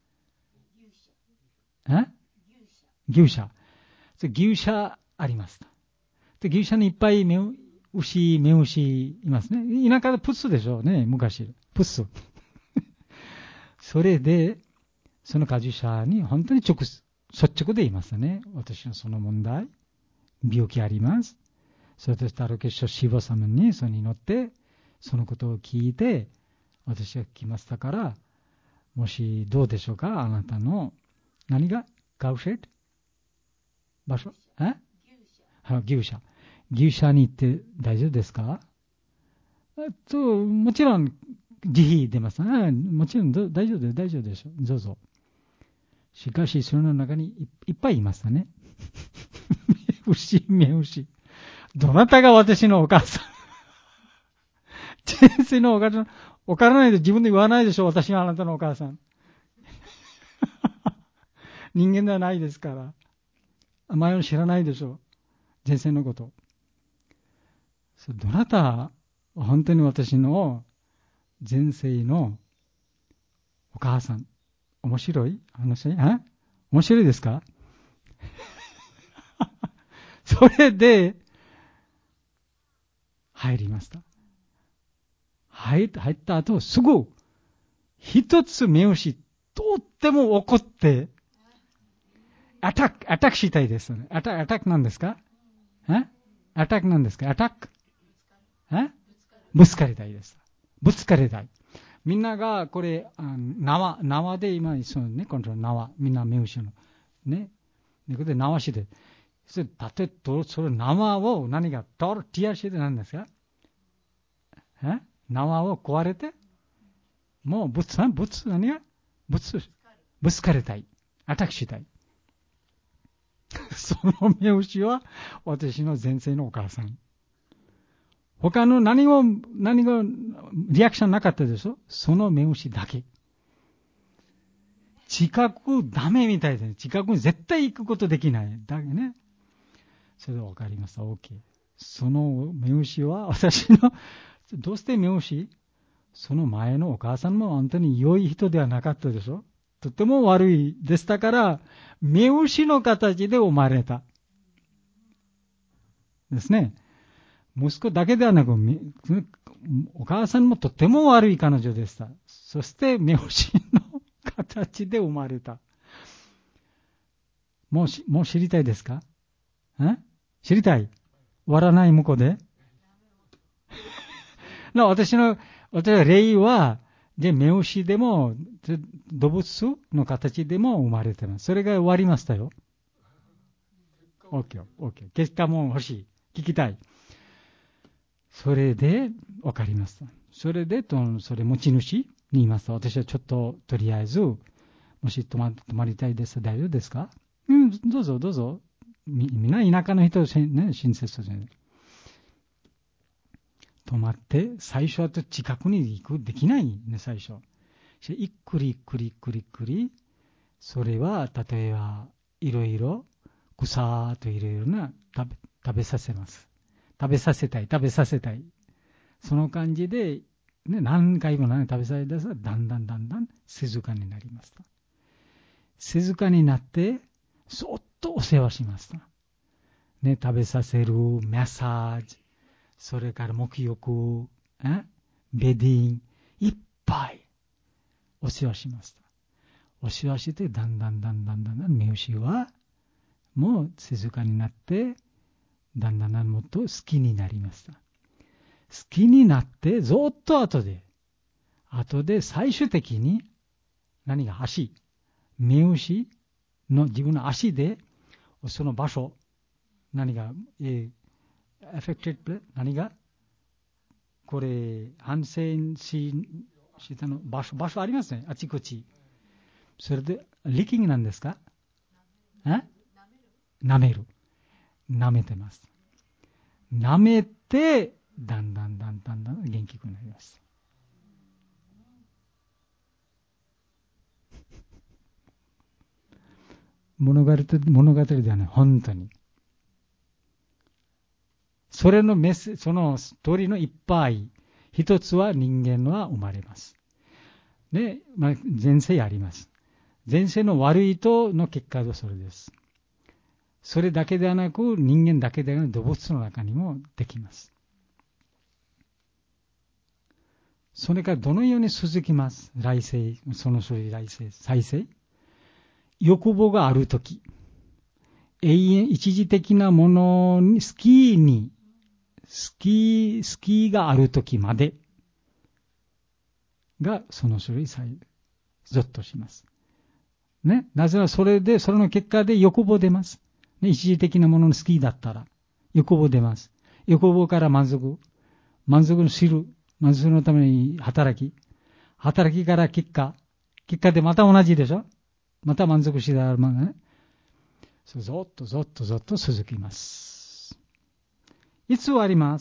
え？牛舎。牛舎あります。で、牛舎にいっぱい目牛、目牛いますね。田舎でプスでしょうね、昔。プス。それで、その家主者に本当に直率直で言いましたね。私のその問題、病気あります。それでしたら、決勝シボ様にそれに祈って、そのことを聞いて、私が来ましたから、もしどうでしょうか、あなたの、何がカウシェッド場所え牛舎。牛舎に行って大丈夫ですか？ともちろん、慈悲出ます。もちろん大丈夫です、大丈夫でしょう。どうぞ。しかし、その中にいっぱいいましたね。牛、目牛。どなたが私のお母さん。先生のお母さん、わからないで自分で言わないでしょ。私があなたのお母さん。人間ではないですから。前を知らないでしょ。前世のこと。どなた、本当に私の前世のお母さん。面白い話？え？面白いですか？それで、入りました。入った後、すぐ、一つ目をし、とっても怒って、アタック、アタックしたいですね。アタック、アタックなんですか？え？アタックなんですか？アタック？え？ぶつかりたいです。ぶつかりたい。みんなが、これ、縄、縄で今、そうね、この縄、みんな目をしの。ね。で、これで縄しで。それ、たとえ、それ、縄を何か、トルティアシで何ですか？え？縄を壊れて、もうぶつ、ぶつ、何がぶつ、ぶつかりたい。アタックしたい。その目牛は、私の前世のお母さん。他の何も、何も、リアクションなかったでしょ？その目牛だけ。近くダメみたいで、近くに絶対行くことできない。だけね。それで分かりました。OK。その目牛は、私の、どうして目牛？その前のお母さんも本当に良い人ではなかったでしょ？とても悪いでしたから、目牛の形で生まれた。ですね。息子だけではなく、お母さんもとても悪い彼女でした。そして目牛の形で生まれた。もうし、もう知りたいですか？え？知りたい？割らない向こうでの私の、私の霊は、で、目牛でも、動物の形でも生まれてます。それが終わりましたよ。OK、OK。結果も欲しい。聞きたい。それで、わかりました。それで、それ持ち主に言いました。私はちょっと、とりあえず、もし泊ま、泊まりたいです。大丈夫ですか？うん、どうぞ、どうぞ。み、みんな田舎の人、ね、親切じゃない。泊まって、最初はと近くに行く、できないね、最初。ゆっくりゆっくりゆっくりゆっくり。それは、例えば、いろいろ草といろいろな食べ、食べさせます。食べさせたい、食べさせたい。その感じで、ね、何回も何回も食べさせたら、だんだんだんだん静かになりました。静かになって、そっとお世話しました。ね、食べさせる、マッサージ、それから沐浴、えベディング、いっぱいお世話しました。お世話して、だんだんだんだんだんだん、目牛は、もう静かになって、だんだんだんもっと好きになりました。好きになって、ずっと後で、後で最終的に、何が足、目牛の自分の足で、その場所、何が、えー、アフェクテッド、何が、これ、反省したの場所、場所ありますね、あちこち。それで、リキングなんですか？え？舐める。舐めてます。舐めて、だんだんだんだんだん元気になります。物語、物語ではね、本当に。それのメス、その通りのいっぱい、一つは人間は生まれます。で、まあ、前世あります。前世の悪いとの結果はそれです。それだけではなく、人間だけではなく動物の中にもできます。それからどのように続きます？来世、その処理来世、再生。欲望があるとき、永遠一時的なものに、好きに、好き、好きがあるときまでが、その種類再、ゾッとします。ね。なぜならそれで、それの結果で欲望出ます。ね。一時的なものの好きだったら、欲望出ます。欲望から満足。満足の知る。満足のために働き。働きから結果。結果でまた同じでしょ？また満足しだらまね。そうぞっとぞっとぞっと続きます。いつ終わります？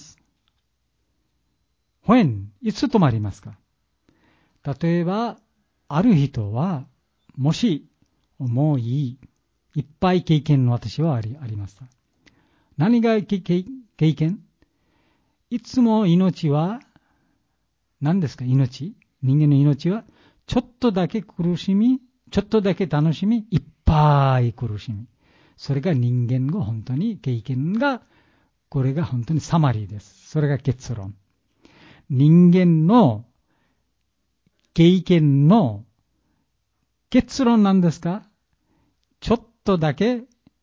When？ いつ止まりますか？例えば、ある人は、もし、もういい、いっぱい経験の私はあり、ありました。何が経験？いつも命は、何ですか命？人間の命は、ちょっとだけ苦しみ、ちょっとだけ楽しみ、いっぱい苦しみ。それが人間が本当に経験が、これが本当にサマリーです。それが結論。人間の経験の結論なんですか？ちょっとだけ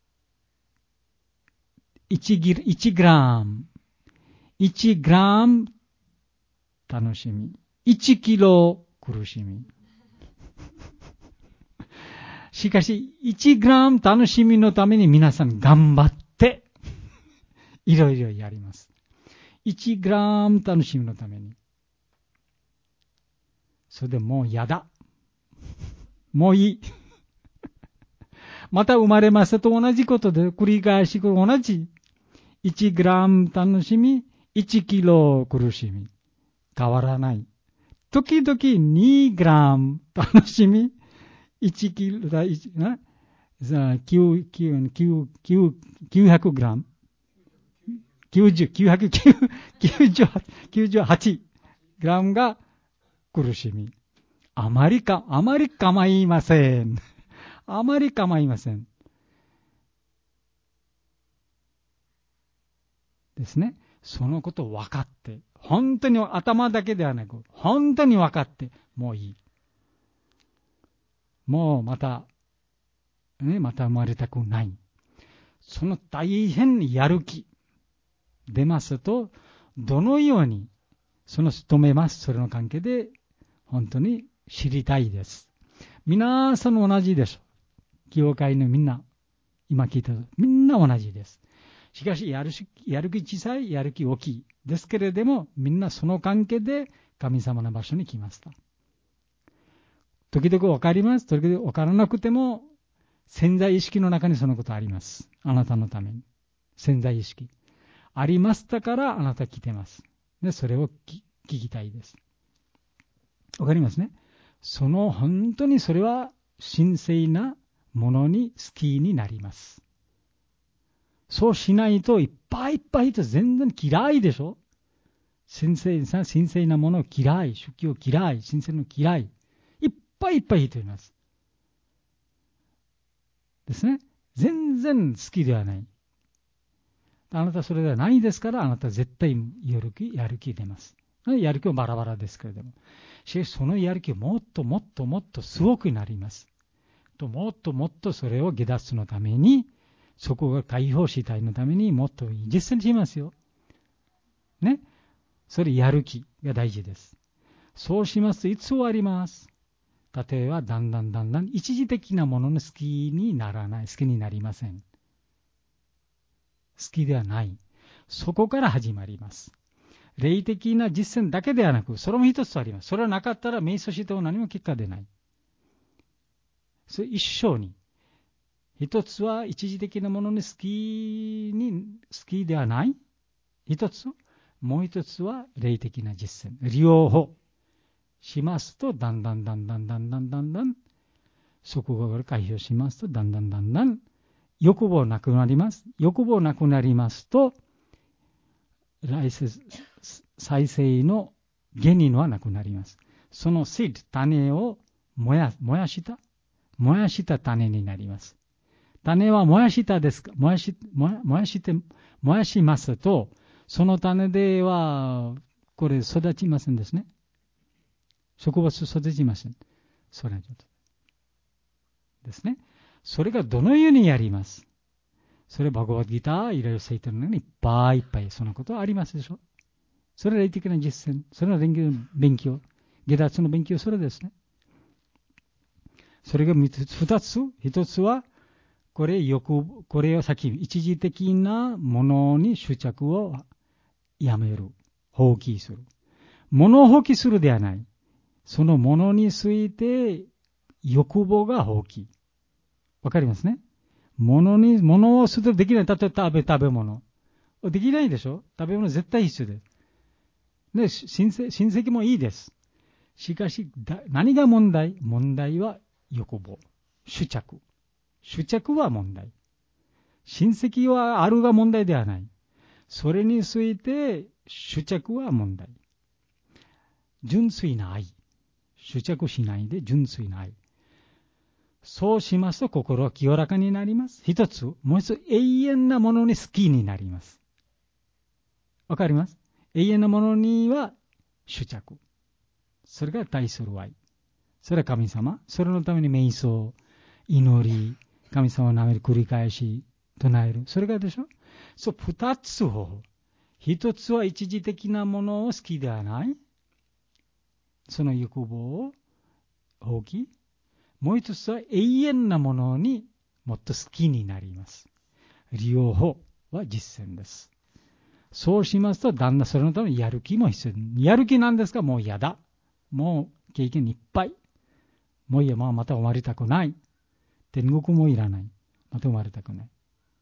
1ギ、1グラム、いちグラム楽しみ、いちキロ苦しみ。しかし、いちグラム楽しみのために皆さん頑張って、いろいろやります。いちグラム楽しみのために。それでもうやだ。もういい。また生まれましたと同じことで繰り返し同じ。いちグラム楽しみ、いちキロ苦しみ。変わらない。時々にグラム楽しみ、いちキロ、きゅうひゃくグラム、きゅうじゅう、きゅうひゃくきゅうじゅうはちグラムが苦しみ。あまりか、あまり構いません。あまり構いません。ですね。そのことを分かって、本当に頭だけではなく、本当に分かって、もういい。もうまた、ね、また生まれたくない。その大変にやる気出ますと、どのように、その止めます。それの関係で、本当に知りたいです。皆さん同じでしょ。教会のみんな、今聞いた、みんな同じです。しかし、やるし、やる気小さい、やる気大きい。ですけれども、みんなその関係で神様の場所に来ました。時々わかります。時々わからなくても、潜在意識の中にそのことあります。あなたのために。潜在意識。ありましたからあなた来てます。で、それを聞きたいです。わかりますね。その本当にそれは神聖なものに好きになります。 そうしないと、いっぱいいっぱい人全然嫌いでしょ。神聖さ、神聖なものを嫌い、宗教嫌い、神聖の嫌い。いっぱいいっぱい人います。ですね。全然好きではない。あなたそれではないですから、あなた絶対やる気、やる気出ます。やる気はバラバラですけれども。しかしそのやる気をもっともっともっとすごくなります。ともっともっとそれを下脱のために、そこが解放したいのためにもっと実践しますよ。ね。それやる気が大事です。そうしますといつ終わります。例えばだんだんだんだん一時的なものの好きにならない、好きになりません。好きではない。そこから始まります。霊的な実践だけではなく、それも一つあります。それはなかったら瞑想しても何も結果出ない。それ一緒に。一つは一時的なものに好きに、好きではない。一つ。もう一つは霊的な実践。両方しますと、だんだんだんだんだんだんだんだん、そこが解放しますと、だんだんだんだん、欲望なくなります。欲望なくなりますと、来世、再生の原因はなくなります。そのセット、種を燃や、燃やした、燃やした種になります。種は燃やしたですか、燃やし、燃やして、燃やしますと、その種では、これ育ちませんですね。植物育ちません。それはちょっと。ですね。それがどのようにやります。それバガバッドギター、いろいろ聖典の中にいっぱいいっぱいそのことはありますでしょ。それは霊的な実践。それは勉強。下脱の勉強、それですね。それが二つ。一つは、これ欲、これを先、一時的なものに執着をやめる。放棄する。物を放棄するではない。そのものについて欲望が放棄。わかりますね。ものに、ものをするとできない。例えば食べ、食べ物。できないでしょ。食べ物絶対必要です。で、親戚、親戚もいいです。しかし、何が問題？問題は欲望。執着。執着は問題。親戚はあるが問題ではない。それについて執着は問題。純粋な愛。執着しないで純粋な愛。そうしますと心は清らかになります。一つ、もう一つ永遠なものに好きになります。わかります？永遠なものには執着。それが対する愛。それは神様。それのために瞑想、祈り、神様を名前で繰り返し唱える。それがでしょ？そう、二つ方法。一つは一時的なものを好きではない。その欲望を放棄。もう一つは永遠なものにもっと好きになります。両方は実践です。そうしますと、だんだんそれのためにやる気も必要。やる気なんですか？もう嫌だ。もう経験いっぱい。もういいや、まあ、また生まれたくない。天国もいらない。また生まれたくない。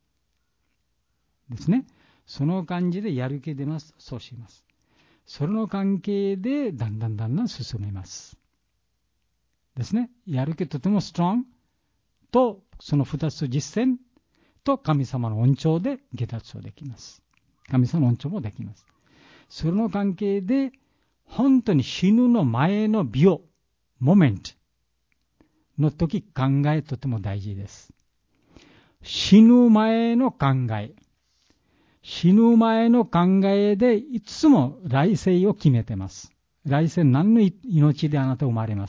ですね。その感じでやる気出ます。そうします。それの関係でだんだんだんだん進めます。ですね。やる気とてもストロングと、その二つ実践と神様の恩寵で下脱をできます。神様の恩寵もできます。その関係で本当に死ぬの前の秒、モメントの時考えとても大事です。死ぬ前の考え。死ぬ前の考えでいつも来世を決めてます。来世何の命であなた生まれます。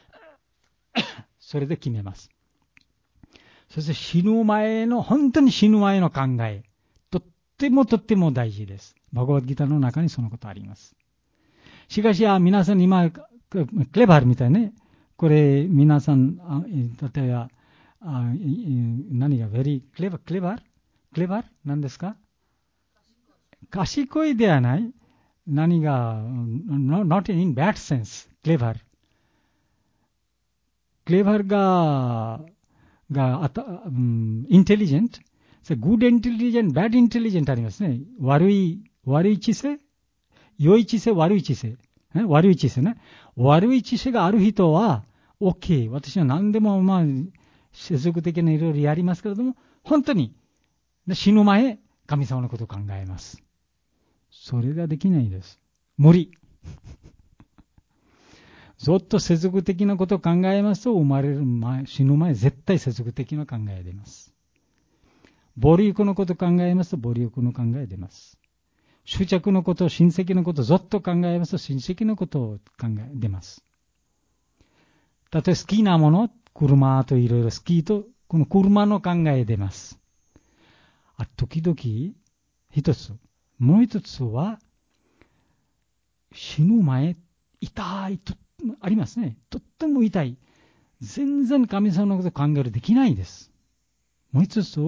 それで決めます。そして死ぬ前の、本当に死ぬ前の考え。とってもとっても大事です。バガバッドギターの中にそのことあります。しかし、あ皆さん今、クレバーみたいね。これ、皆さん、あ例えば、あ何が、ベリー、クレバー、クレバークレバー何ですか？賢いではない。何が、not in bad sense, clever. クレバーが、が、あた、うん、intelligent, good intelligent, bad intelligent ありますね。悪い、悪い知性、良い知性、悪い知性。悪い知性ね。悪い知性がある人は、OK。私は何でも、まあ、世俗的ないろいろやりますけれども、本当に、 で死ぬ前、神様のことを考えます。それができないです。無理。ずっと世俗的なことを考えますと、生まれる前、死ぬ前、絶対世俗的な考えが出ます。暴力のことを考えますと、暴力の考えが出ます。執着のこと、親戚のことをずっと考えますと、親戚のことを考え、出ます。例えば好きなもの、車といろいろ好きと、この車の考え出ます。あ、時々、一つ。もう一つは、死ぬ前、痛いと、ありますね。とっても痛い。全然神様のことを考えるできないです。もう一つ、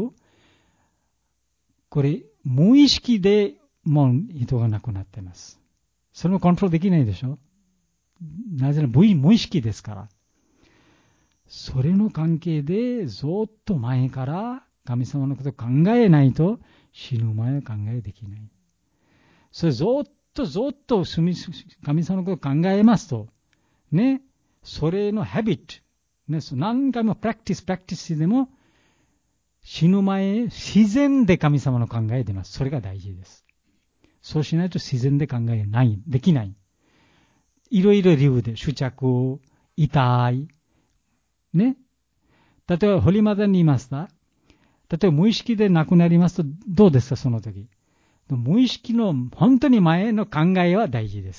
これ、無意識でもう人が亡くなっています。それもコントロールできないでしょ。なぜなら無意識ですから。それの関係でずっと前から神様のことを考えないと死ぬ前は考えできない。それずっとずっと神様のことを考えますと、ね、それのハビット、ね、何回もプラクティス、プラクティスでも死ぬ前、自然で神様の考え出ます。それが大事です。そうしないと自然で考えない、できない。いろいろ理由で、執着、痛い、ね。例えば、ホリマダに言いました。例えば、無意識で亡くなりますと、どうですか、その時。無意識の本当に前の考えは大事です。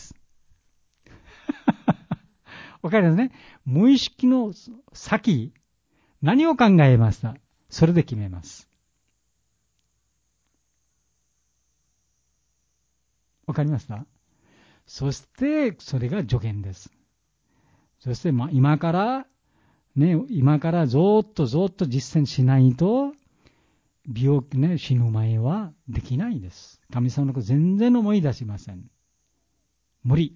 わかりますね。無意識の先、何を考えました。それで決めます。わかりました。そして、それが助言です。そして、まあ、今から、ね、今からずっとずっと実践しないと、病気ね、死ぬ前はできないです。神様のこと全然思い出しません。無理。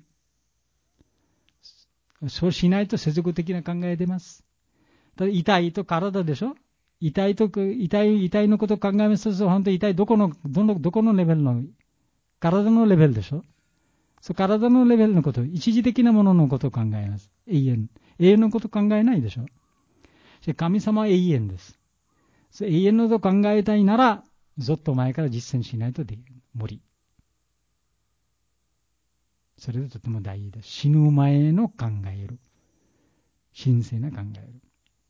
そうしないと世俗的な考え出ます。ただ痛いと体でしょ。痛いと、痛い、痛いのことを考えますと、本当に痛い、どこの、どの、どこのレベルの、体のレベルでしょ。そう、体のレベルのこと、一時的なもののことを考えます。永遠。永遠のことを考えないでしょ。神様は永遠です。永遠のことを考えたいなら、ずっと前から実践しないとできる。無理。それでとても大事です。死ぬ前の考える。神聖な考える。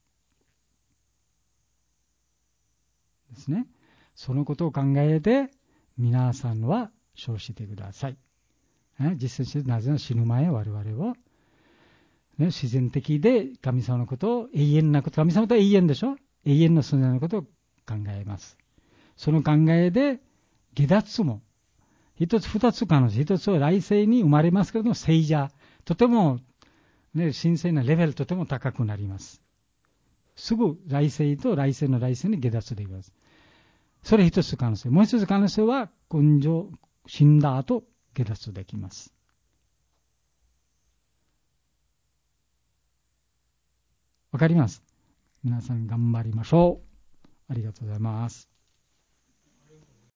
ですね。そのことを考えて、皆さんはそうしてください。実践して、なぜなら死ぬ前我々を、ね、自然的で神様のことを、永遠なこと、神様と永遠でしょ。永遠の存在のことを考えます。その考えで、下脱も、一つ二つ可能です。一つは来世に生まれますけれども、聖者、とても、ね、神聖なレベルとても高くなります。すぐ来世と来世の来世に下脱できます。それ一つ可能性。もう一つ可能性は、根性、死んだ後、下脱できます。わかります。皆さん頑張りましょう。ありがとうございます。